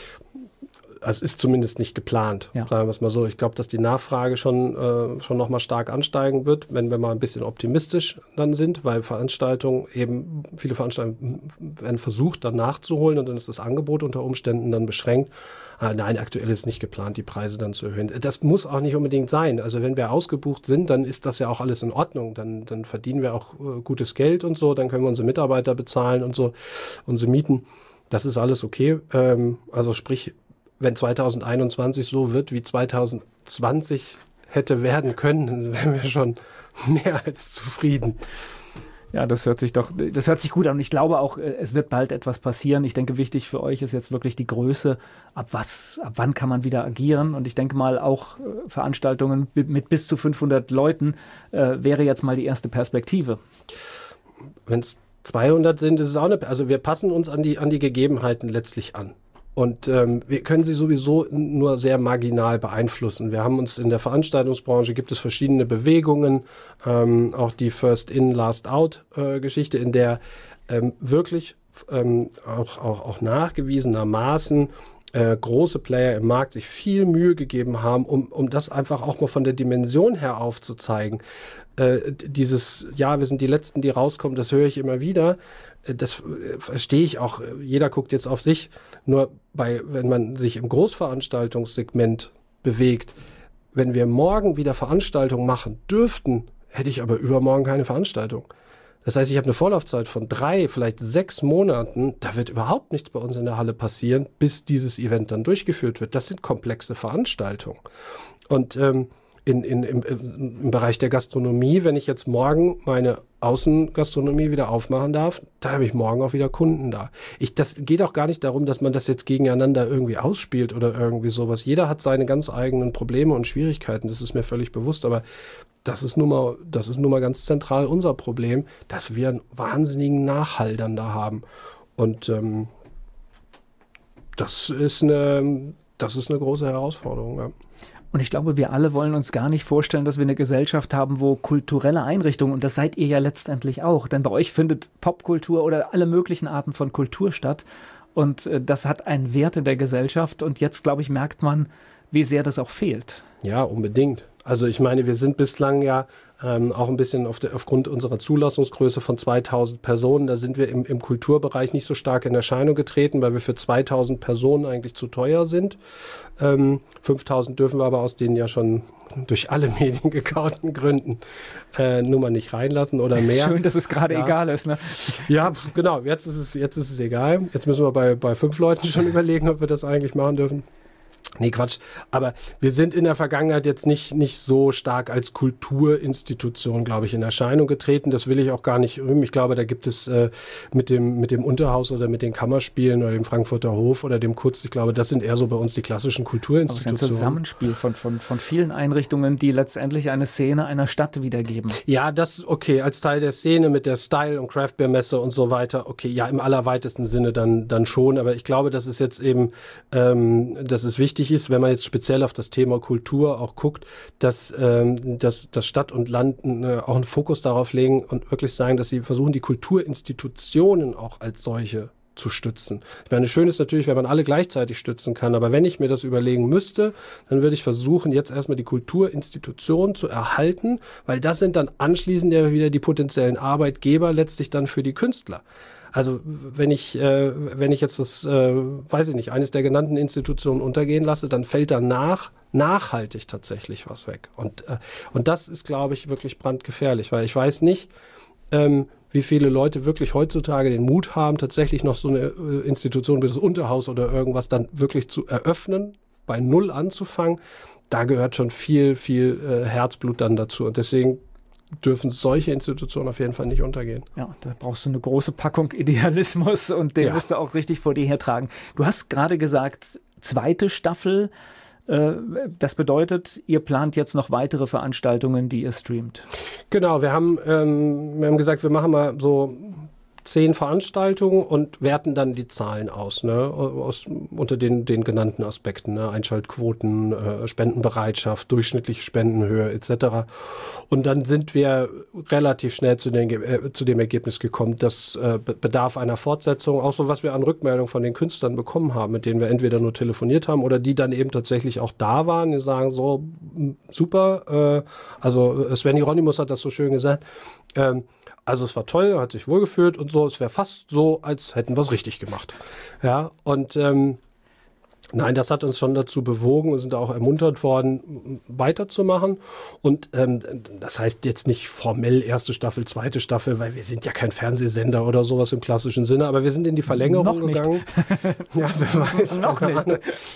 Es ist zumindest nicht geplant, sagen wir es mal so. Ich glaube, dass die Nachfrage schon noch mal stark ansteigen wird, wenn wir mal ein bisschen optimistisch dann sind, weil viele Veranstaltungen werden versucht, dann nachzuholen und dann ist das Angebot unter Umständen dann beschränkt. Nein, aktuell ist nicht geplant, die Preise dann zu erhöhen. Das muss auch nicht unbedingt sein. Also wenn wir ausgebucht sind, dann ist das ja auch alles in Ordnung. Dann verdienen wir auch gutes Geld und so, dann können wir unsere Mitarbeiter bezahlen und so, unsere Mieten. Das ist alles okay. Also sprich, wenn 2021 so wird, wie 2020 hätte werden können, dann wären wir schon mehr als zufrieden. Ja, das hört sich gut an. Und ich glaube auch, es wird bald etwas passieren. Ich denke, wichtig für euch ist jetzt wirklich die Größe. Ab wann kann man wieder agieren? Und ich denke mal, auch Veranstaltungen mit bis zu 500 Leuten wäre jetzt mal die erste Perspektive. Wenn es 200 sind, ist es auch also wir passen uns an die Gegebenheiten letztlich an. Und wir können sie sowieso nur sehr marginal beeinflussen. Wir haben uns in der Veranstaltungsbranche, gibt es verschiedene Bewegungen, auch die First-in, Last-out-Geschichte, in der wirklich auch nachgewiesenermaßen große Player im Markt sich viel Mühe gegeben haben, um das einfach auch mal von der Dimension her aufzuzeigen. Wir sind die Letzten, die rauskommen, das höre ich immer wieder. Das verstehe ich auch. Jeder guckt jetzt auf sich. Nur wenn man sich im Großveranstaltungssegment bewegt, wenn wir morgen wieder Veranstaltungen machen dürften, hätte ich aber übermorgen keine Veranstaltung. Das heißt, ich habe eine Vorlaufzeit von 3, vielleicht 6 Monaten. Da wird überhaupt nichts bei uns in der Halle passieren, bis dieses Event dann durchgeführt wird. Das sind komplexe Veranstaltungen. Und im Bereich der Gastronomie, wenn ich jetzt morgen meine Außengastronomie wieder aufmachen darf, da habe ich morgen auch wieder Kunden da. Das geht auch gar nicht darum, dass man das jetzt gegeneinander irgendwie ausspielt oder irgendwie sowas. Jeder hat seine ganz eigenen Probleme und Schwierigkeiten, das ist mir völlig bewusst, aber das ist nun mal ganz zentral unser Problem, dass wir einen wahnsinnigen Nachhall dann da haben. Und das ist eine große Herausforderung, ja. Und ich glaube, wir alle wollen uns gar nicht vorstellen, dass wir eine Gesellschaft haben, wo kulturelle Einrichtungen, und das seid ihr ja letztendlich auch, denn bei euch findet Popkultur oder alle möglichen Arten von Kultur statt und das hat einen Wert in der Gesellschaft und jetzt, glaube ich, merkt man, wie sehr das auch fehlt. Ja, unbedingt. Also ich meine, wir sind bislang ja auch ein bisschen aufgrund unserer Zulassungsgröße von 2000 Personen, da sind wir im Kulturbereich nicht so stark in Erscheinung getreten, weil wir für 2000 Personen eigentlich zu teuer sind. 5000 dürfen wir aber aus den ja schon durch alle Medien gekauten Gründen nur mal nicht reinlassen oder mehr. Schön, dass es gerade egal ist, ne? Ja, genau. Jetzt ist es egal. Jetzt müssen wir bei 5 Leuten schon überlegen, ob wir das eigentlich machen dürfen. Nee, Quatsch. Aber wir sind in der Vergangenheit jetzt nicht so stark als Kulturinstitution, glaube ich, in Erscheinung getreten. Das will ich auch gar nicht rühmen. Ich glaube, da gibt es mit dem Unterhaus oder mit den Kammerspielen oder dem Frankfurter Hof oder dem Kutz, ich glaube, das sind eher so bei uns die klassischen Kulturinstitutionen. Das ist ein Zusammenspiel von vielen Einrichtungen, die letztendlich eine Szene einer Stadt wiedergeben. Ja, das okay, als Teil der Szene mit der Style- und Craft-Beer-Messe und so weiter. Okay, ja, im allerweitesten Sinne dann schon. Aber ich glaube, dass es jetzt eben, dass es wichtig ist, wenn man jetzt speziell auf das Thema Kultur auch guckt, dass Stadt und Land auch einen Fokus darauf legen und wirklich sagen, dass sie versuchen, die Kulturinstitutionen auch als solche zu stützen. Ich meine, schön ist natürlich, wenn man alle gleichzeitig stützen kann, aber wenn ich mir das überlegen müsste, dann würde ich versuchen, jetzt erstmal die Kulturinstitutionen zu erhalten, weil das sind dann anschließend ja wieder die potenziellen Arbeitgeber letztlich dann für die Künstler. Also wenn ich jetzt das, weiß ich nicht, eines der genannten Institutionen untergehen lasse, dann fällt danach nachhaltig tatsächlich was weg. Und das ist, glaube ich, wirklich brandgefährlich, weil ich weiß nicht, wie viele Leute wirklich heutzutage den Mut haben, tatsächlich noch so eine Institution wie das Unterhaus oder irgendwas dann wirklich zu eröffnen, bei Null anzufangen. Da gehört schon viel Herzblut dann dazu. Und deswegen dürfen solche Institutionen auf jeden Fall nicht untergehen. Ja, da brauchst du eine große Packung Idealismus und den musst du auch richtig vor dir hertragen. Du hast gerade gesagt, 2. Staffel. Das bedeutet, ihr plant jetzt noch weitere Veranstaltungen, die ihr streamt. Genau, wir haben gesagt, wir machen mal so 10 Veranstaltungen und werten dann die Zahlen aus, ne? Unter den genannten Aspekten, ne? Einschaltquoten, Spendenbereitschaft, durchschnittliche Spendenhöhe etc. Und dann sind wir relativ schnell zu dem Ergebnis gekommen, das bedarf einer Fortsetzung, auch so was wir an Rückmeldung von den Künstlern bekommen haben, mit denen wir entweder nur telefoniert haben oder die dann eben tatsächlich auch da waren, die sagen so, super, also Sven Hieronymus hat das so schön gesagt, also es war toll, er hat sich wohlgefühlt und so. Es wäre fast so, als hätten wir es richtig gemacht. Ja, und nein, das hat uns schon dazu bewogen und sind auch ermuntert worden, weiterzumachen. Und das heißt jetzt nicht formell 1. Staffel, 2. Staffel, weil wir sind ja kein Fernsehsender oder sowas im klassischen Sinne, aber wir sind in die Verlängerung gegangen. Ja, wer weiß. Noch nicht.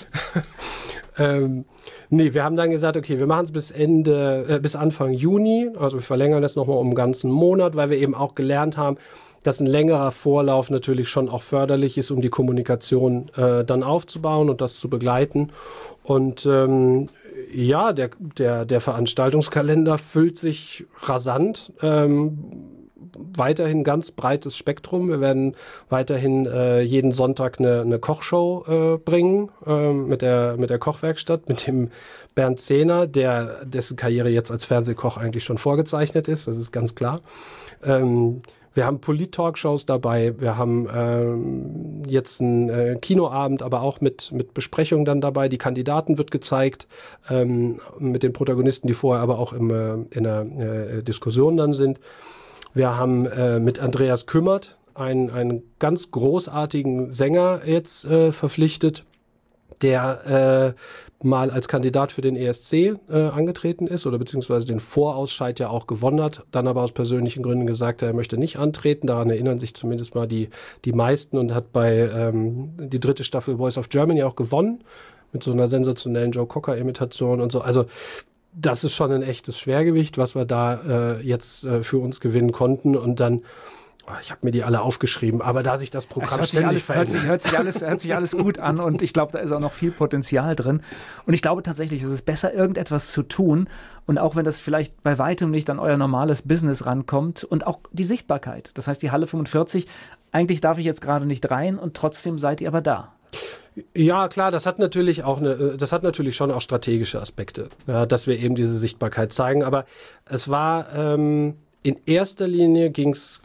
Nee, wir haben dann gesagt, okay, wir machen es bis Anfang Juni, also wir verlängern das nochmal um einen ganzen Monat, weil wir eben auch gelernt haben, dass ein längerer Vorlauf natürlich schon auch förderlich ist, um die Kommunikation dann aufzubauen und das zu begleiten. Und ja, der Veranstaltungskalender füllt sich rasant. Weiterhin ganz breites Spektrum. Wir werden weiterhin jeden Sonntag eine Kochshow bringen mit der Kochwerkstatt, mit dem Bernd Zehner, dessen Karriere jetzt als Fernsehkoch eigentlich schon vorgezeichnet ist, das ist ganz klar. Wir haben Polit-Talkshows dabei, wir haben jetzt einen Kinoabend, aber auch mit Besprechungen dann dabei. Die Kandidaten wird gezeigt, mit den Protagonisten, die vorher aber auch in der Diskussion dann sind. Wir haben mit Andreas Kümmert einen ganz großartigen Sänger jetzt verpflichtet, der mal als Kandidat für den ESC angetreten ist oder beziehungsweise den Vorausscheid ja auch gewonnen hat, dann aber aus persönlichen Gründen gesagt hat, er möchte nicht antreten. Daran erinnern sich zumindest mal die meisten und hat bei die 3. Staffel Voice of Germany auch gewonnen mit so einer sensationellen Joe Cocker-Imitation und so. Also das ist schon ein echtes Schwergewicht, was wir da jetzt für uns gewinnen konnten. Und dann, ich habe mir die alle aufgeschrieben, aber da sich das Programm ständig verändert. Hört sich alles gut an und ich glaube, da ist auch noch viel Potenzial drin. Und ich glaube tatsächlich, es ist besser, irgendetwas zu tun. Und auch wenn das vielleicht bei weitem nicht an euer normales Business rankommt und auch die Sichtbarkeit. Das heißt, die Halle 45, eigentlich darf ich jetzt gerade nicht rein und trotzdem seid ihr aber da. Ja, klar, das hat natürlich schon auch strategische Aspekte, ja, dass wir eben diese Sichtbarkeit zeigen. Aber es war in erster Linie ging's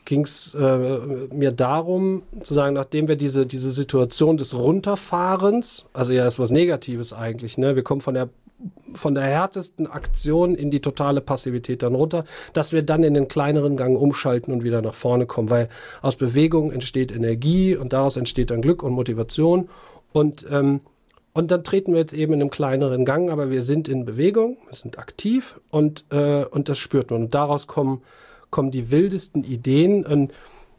mir darum zu sagen, nachdem wir diese Situation des Runterfahrens, also ja, ist was Negatives eigentlich, ne? Wir kommen von der härtesten Aktion in die totale Passivität dann runter, dass wir dann in den kleineren Gang umschalten und wieder nach vorne kommen, weil aus Bewegung entsteht Energie und daraus entsteht dann Glück und Motivation. Und dann treten wir jetzt eben in einem kleineren Gang, aber wir sind in Bewegung, wir sind aktiv und das spürt man. Und daraus kommen die wildesten Ideen. Und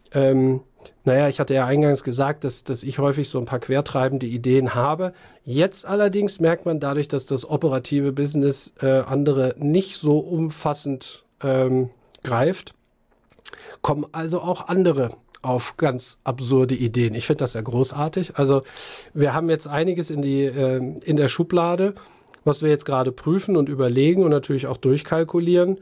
ich hatte ja eingangs gesagt, dass ich häufig so ein paar quertreibende Ideen habe. Jetzt allerdings merkt man dadurch, dass das operative Business andere nicht so umfassend greift, kommen also auch andere auf ganz absurde Ideen. Ich finde das ja großartig. Also wir haben jetzt einiges in der Schublade, was wir jetzt gerade prüfen und überlegen und natürlich auch durchkalkulieren.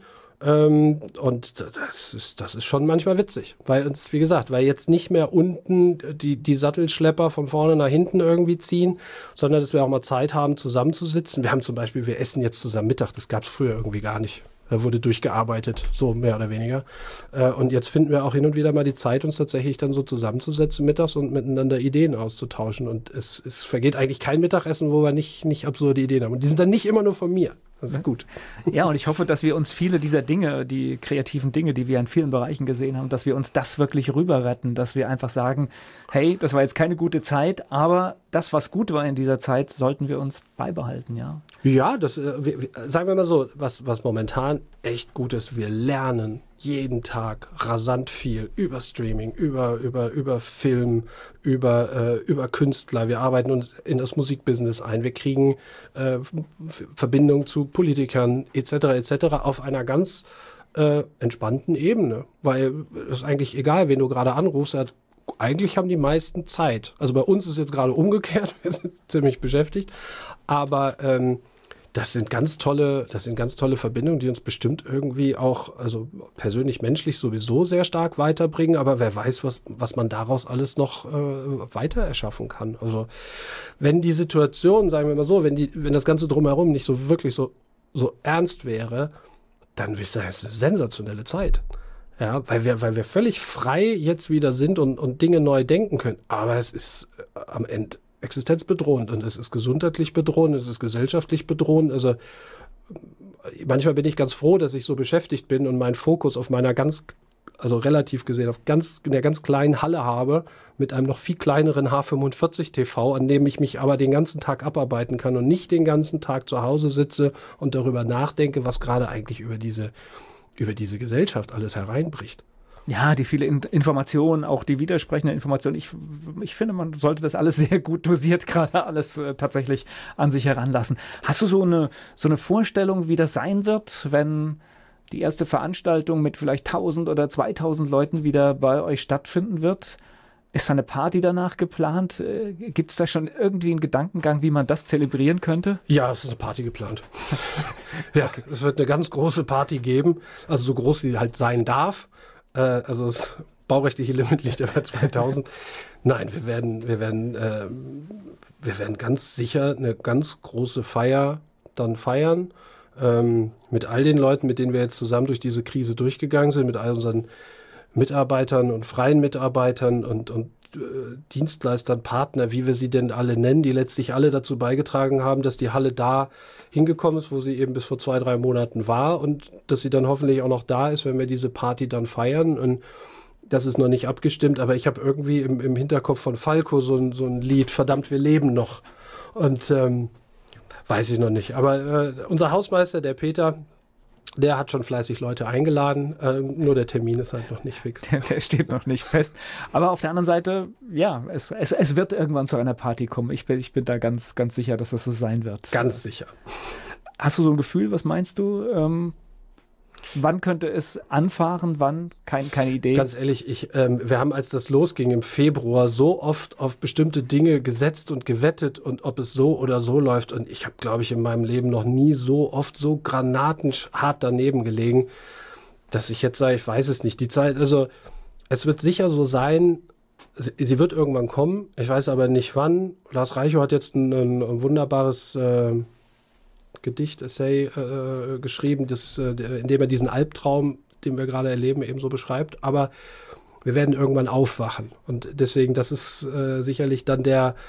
Und das ist schon manchmal witzig, weil uns, wie gesagt, weil jetzt nicht mehr unten die Sattelschlepper von vorne nach hinten irgendwie ziehen, sondern dass wir auch mal Zeit haben, zusammenzusitzen. Wir haben zum Beispiel, wir essen jetzt zusammen Mittag, das gab es früher irgendwie gar nicht. Da wurde durchgearbeitet, so mehr oder weniger. Und jetzt finden wir auch hin und wieder mal die Zeit, uns tatsächlich dann so zusammenzusetzen mittags und miteinander Ideen auszutauschen. Und es vergeht eigentlich kein Mittagessen, wo wir nicht absurde Ideen haben. Und die sind dann nicht immer nur von mir. Das ist gut. Ja, und ich hoffe, dass wir uns viele dieser Dinge, die kreativen Dinge, die wir in vielen Bereichen gesehen haben, dass wir uns das wirklich rüber retten, dass wir einfach sagen, hey, das war jetzt keine gute Zeit, aber das, was gut war in dieser Zeit, sollten wir uns beibehalten, ja. Ja, das, sagen wir mal so, was momentan echt gut ist, wir lernen jeden Tag rasant viel über Streaming, über Film, über Künstler. Wir arbeiten uns in das Musikbusiness ein. Wir kriegen Verbindungen zu Politikern etc. auf einer ganz entspannten Ebene, weil es ist eigentlich egal, wen du gerade anrufst, eigentlich haben die meisten Zeit. Also bei uns ist jetzt gerade umgekehrt, wir sind ziemlich beschäftigt, aber das sind ganz tolle Verbindungen, die uns bestimmt irgendwie auch, also persönlich, menschlich sowieso sehr stark weiterbringen, aber wer weiß, was man daraus alles noch weiter erschaffen kann. Also wenn die Situation, sagen wir mal so, wenn das Ganze drumherum nicht so wirklich so ernst wäre, dann würde ich sagen, es ist eine sensationelle Zeit. Ja, weil wir völlig frei jetzt wieder sind und Dinge neu denken können. Aber es ist am Ende existenzbedrohend und es ist gesundheitlich bedrohend, es ist gesellschaftlich bedrohend. Also manchmal bin ich ganz froh, dass ich so beschäftigt bin und meinen Fokus auf meiner relativ gesehen, in der ganz kleinen Halle habe, mit einem noch viel kleineren H45 TV, an dem ich mich aber den ganzen Tag abarbeiten kann und nicht den ganzen Tag zu Hause sitze und darüber nachdenke, was gerade eigentlich über diese Gesellschaft alles hereinbricht. Ja, die viele Informationen, auch die widersprechenden Informationen. Ich finde, man sollte das alles sehr gut dosiert, gerade alles tatsächlich an sich heranlassen. Hast du so eine Vorstellung, wie das sein wird, wenn die erste Veranstaltung mit vielleicht 1000 oder 2000 Leuten wieder bei euch stattfinden wird? Ist da eine Party danach geplant? Gibt es da schon irgendwie einen Gedankengang, wie man das zelebrieren könnte? Ja, es ist eine Party geplant. Ja, okay. Es wird eine ganz große Party geben, also so groß, wie halt sein darf. Also das baurechtliche Limit liegt ja bei 2000. Nein, wir werden ganz sicher eine ganz große Feier dann feiern. Mit all den Leuten, mit denen wir jetzt zusammen durch diese Krise durchgegangen sind, mit all unseren Mitarbeitern und freien Mitarbeitern und Dienstleistern, Partner, wie wir sie denn alle nennen, die letztlich alle dazu beigetragen haben, dass die Halle da hingekommen ist, wo sie eben bis vor 2-3 Monaten war und dass sie dann hoffentlich auch noch da ist, wenn wir diese Party dann feiern. Und das ist noch nicht abgestimmt, aber ich habe irgendwie im Hinterkopf von Falco so ein Lied, verdammt, wir leben noch. Und weiß ich noch nicht. Aber unser Hausmeister, der Peter, der hat schon fleißig Leute eingeladen, nur der Termin ist halt noch nicht fix. Der steht noch nicht fest. Aber auf der anderen Seite, ja, es wird irgendwann zu einer Party kommen. Ich bin da ganz, ganz sicher, dass das so sein wird. Ganz sicher. Hast du so ein Gefühl, was meinst du? Wann könnte es anfahren, wann? Keine Idee. Ganz ehrlich, wir haben, als das losging im Februar, so oft auf bestimmte Dinge gesetzt und gewettet und ob es so oder so läuft. Und ich habe, glaube ich, in meinem Leben noch nie so oft so granatenhart daneben gelegen, dass ich jetzt sage, ich weiß es nicht. Die Zeit, also es wird sicher so sein, sie wird irgendwann kommen. Ich weiß aber nicht wann. Lars Reichow hat jetzt ein wunderbares Gedicht, Essay geschrieben, in dem er diesen Albtraum, den wir gerade erleben, eben so beschreibt. Aber wir werden irgendwann aufwachen. Und deswegen, das ist sicherlich dann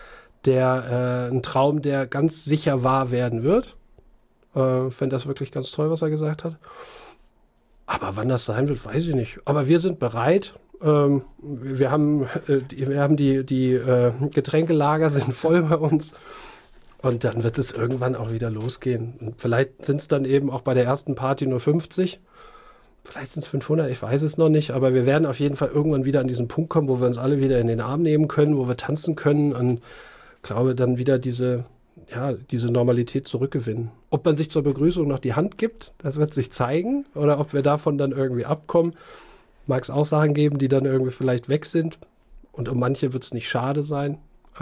ein Traum, der ganz sicher wahr werden wird. Fände das wirklich ganz toll, was er gesagt hat. Aber wann das sein wird, weiß ich nicht. Aber wir sind bereit. Wir haben die Getränkelager sind voll bei uns. Und dann wird es irgendwann auch wieder losgehen. Und vielleicht sind es dann eben auch bei der ersten Party nur 50. Vielleicht sind es 500, ich weiß es noch nicht. Aber wir werden auf jeden Fall irgendwann wieder an diesen Punkt kommen, wo wir uns alle wieder in den Arm nehmen können, wo wir tanzen können und glaube dann wieder diese Normalität zurückgewinnen. Ob man sich zur Begrüßung noch die Hand gibt, das wird sich zeigen. Oder ob wir davon dann irgendwie abkommen. Mag es auch Sachen geben, die dann irgendwie vielleicht weg sind. Und um manche wird es nicht schade sein.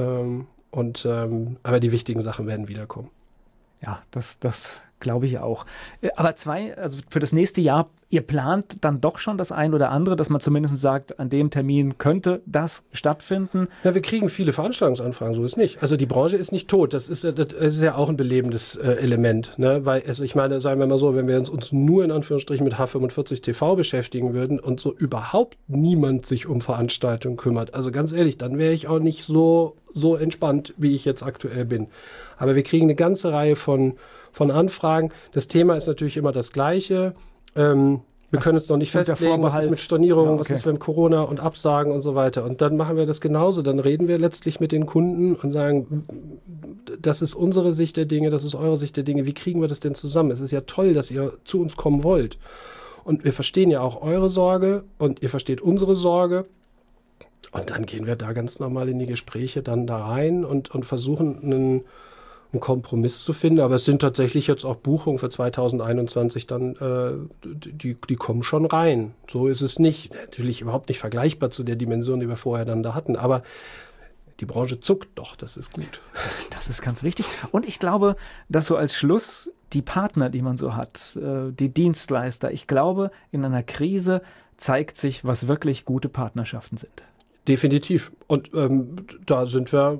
Aber die wichtigen Sachen werden wiederkommen. Ja, das glaube ich auch. Aber also für das nächste Jahr, ihr plant dann doch schon das ein oder andere, dass man zumindest sagt, an dem Termin könnte das stattfinden? Ja, wir kriegen viele Veranstaltungsanfragen, so ist nicht. Also die Branche ist nicht tot, das ist ja auch ein belebendes Element. Ne? Weil, ich meine, sagen wir mal so, wenn wir uns nur in Anführungsstrichen mit H45 TV beschäftigen würden und so überhaupt niemand sich um Veranstaltungen kümmert, also ganz ehrlich, dann wäre ich auch nicht so entspannt, wie ich jetzt aktuell bin. Aber wir kriegen eine ganze Reihe von von Anfragen. Das Thema ist natürlich immer das gleiche. Wir können uns noch nicht festlegen, was ist mit Stornierungen, was ist mit Corona und Absagen und so weiter. Und dann machen wir das genauso. Dann reden wir letztlich mit den Kunden und sagen, das ist unsere Sicht der Dinge, das ist eure Sicht der Dinge. Wie kriegen wir das denn zusammen? Es ist ja toll, dass ihr zu uns kommen wollt. Und wir verstehen ja auch eure Sorge und ihr versteht unsere Sorge. Und dann gehen wir da ganz normal in die Gespräche dann da rein und versuchen einen Kompromiss zu finden, aber es sind tatsächlich jetzt auch Buchungen für 2021 dann, die kommen schon rein. So ist es nicht. Natürlich überhaupt nicht vergleichbar zu der Dimension, die wir vorher dann da hatten, aber die Branche zuckt doch, das ist gut. Das ist ganz wichtig. Und ich glaube, dass so als Schluss die Partner, die man so hat, die Dienstleister, ich glaube, in einer Krise zeigt sich, was wirklich gute Partnerschaften sind. Definitiv. Und da sind wir...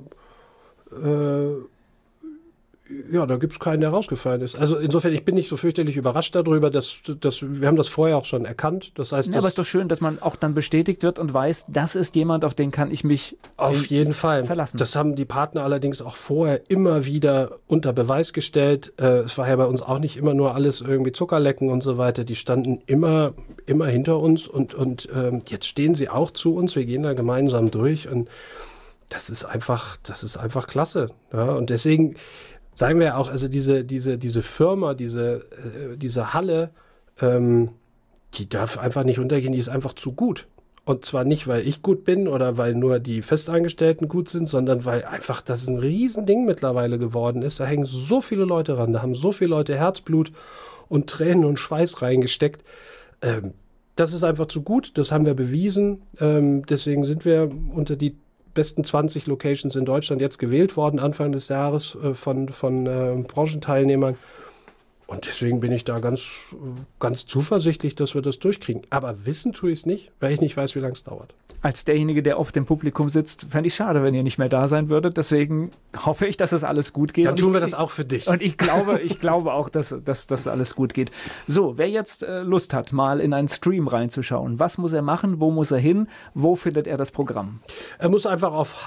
ja, da gibt es keinen, der rausgefallen ist. Also insofern, ich bin nicht so fürchterlich überrascht darüber, dass wir haben das vorher auch schon erkannt. Das heißt, ja, aber es ist doch schön, dass man auch dann bestätigt wird und weiß, das ist jemand, auf den kann ich mich auf jeden Fall verlassen. Das haben die Partner allerdings auch vorher immer wieder unter Beweis gestellt. Es war ja bei uns auch nicht immer nur alles irgendwie Zuckerlecken und so weiter. Die standen immer hinter uns und jetzt stehen sie auch zu uns. Wir gehen da gemeinsam durch und das ist einfach klasse. Ja, und deswegen sagen wir auch, also diese Firma, diese Halle, die darf einfach nicht untergehen, die ist einfach zu gut. Und zwar nicht, weil ich gut bin oder weil nur die Festangestellten gut sind, sondern weil einfach das ein Riesending mittlerweile geworden ist. Da hängen so viele Leute ran, da haben so viele Leute Herzblut und Tränen und Schweiß reingesteckt. Das ist einfach zu gut, das haben wir bewiesen. Deswegen sind wir unter die besten 20 Locations in Deutschland jetzt gewählt worden, Anfang des Jahres von Branchenteilnehmern. Und deswegen bin ich da ganz zuversichtlich, dass wir das durchkriegen. Aber wissen tue ich es nicht, weil ich nicht weiß, wie lange es dauert. Als derjenige, der oft im Publikum sitzt, fände ich schade, wenn ihr nicht mehr da sein würdet. Deswegen hoffe ich, dass es alles gut geht. Dann tun wir das auch für dich. Und ich glaube auch, dass das alles gut geht. So, wer jetzt Lust hat, mal in einen Stream reinzuschauen, was muss er machen? Wo muss er hin? Wo findet er das Programm? Er muss einfach auf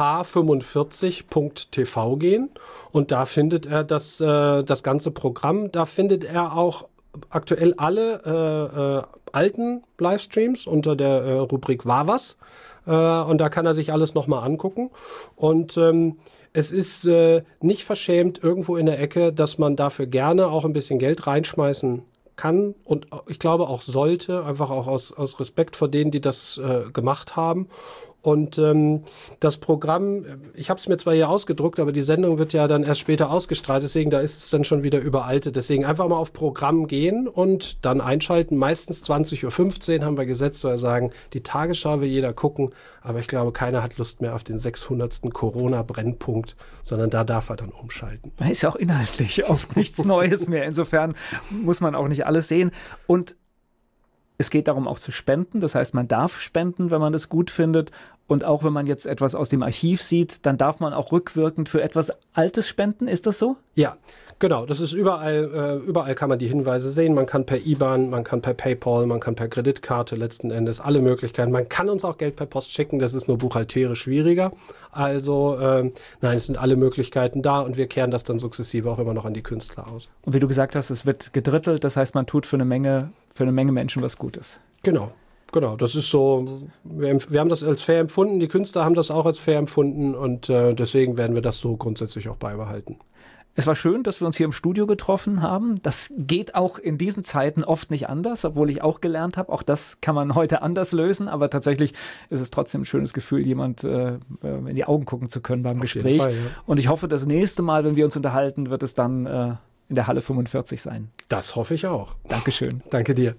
h45.tv gehen und da findet er das ganze Programm. Da findet er auch aktuell alle alten Livestreams unter der Rubrik War was. Und da kann er sich alles nochmal angucken. Und es ist nicht verschämt irgendwo in der Ecke, dass man dafür gerne auch ein bisschen Geld reinschmeißen kann und ich glaube auch sollte, einfach auch aus Respekt vor denen, die das gemacht haben. Und das Programm, ich habe es mir zwar hier ausgedruckt, aber die Sendung wird ja dann erst später ausgestrahlt, deswegen da ist es dann schon wieder überaltet. Deswegen einfach mal auf Programm gehen und dann einschalten. Meistens 20.15 Uhr haben wir gesetzt, weil wir sagen, die Tagesschau will jeder gucken, aber ich glaube, keiner hat Lust mehr auf den 600. Corona-Brennpunkt, sondern da darf er dann umschalten. Da ist ja auch inhaltlich oft nichts Neues mehr. Insofern muss man auch nicht alles sehen. Und es geht darum, auch zu spenden. Das heißt, man darf spenden, wenn man es gut findet. Und auch wenn man jetzt etwas aus dem Archiv sieht, dann darf man auch rückwirkend für etwas Altes spenden. Ist das so? Ja, genau. Das ist überall kann man die Hinweise sehen. Man kann per IBAN, man kann per PayPal, man kann per Kreditkarte letzten Endes alle Möglichkeiten. Man kann uns auch Geld per Post schicken. Das ist nur buchhalterisch schwieriger. Also nein, es sind alle Möglichkeiten da und wir kehren das dann sukzessive auch immer noch an die Künstler aus. Und wie du gesagt hast, es wird gedrittelt. Das heißt, man tut für eine Menge Menschen was Gutes. Genau, das ist so, wir haben das als fair empfunden, die Künstler haben das auch als fair empfunden und deswegen werden wir das so grundsätzlich auch beibehalten. Es war schön, dass wir uns hier im Studio getroffen haben. Das geht auch in diesen Zeiten oft nicht anders, obwohl ich auch gelernt habe, auch das kann man heute anders lösen, aber tatsächlich ist es trotzdem ein schönes Gefühl, jemand in die Augen gucken zu können beim Gespräch. Fall, ja. Und ich hoffe, das nächste Mal, wenn wir uns unterhalten, wird es dann in der Halle 45 sein. Das hoffe ich auch. Dankeschön. Danke dir.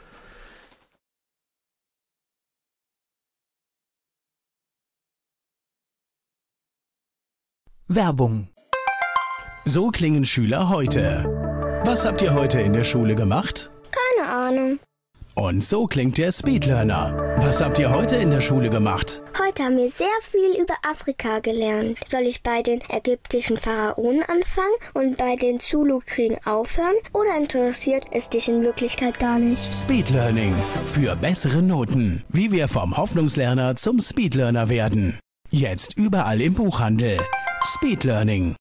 Werbung. So klingen Schüler heute. Was habt ihr heute in der Schule gemacht? Keine Ahnung. Und so klingt der Speedlearner. Was habt ihr heute in der Schule gemacht? Heute haben wir sehr viel über Afrika gelernt. Soll ich bei den ägyptischen Pharaonen anfangen und bei den Zulu-Kriegen aufhören? Oder interessiert es dich in Wirklichkeit gar nicht? Speedlearning. Für bessere Noten. Wie wir vom Hoffnungslerner zum Speedlearner werden. Jetzt überall im Buchhandel. Speedlearning.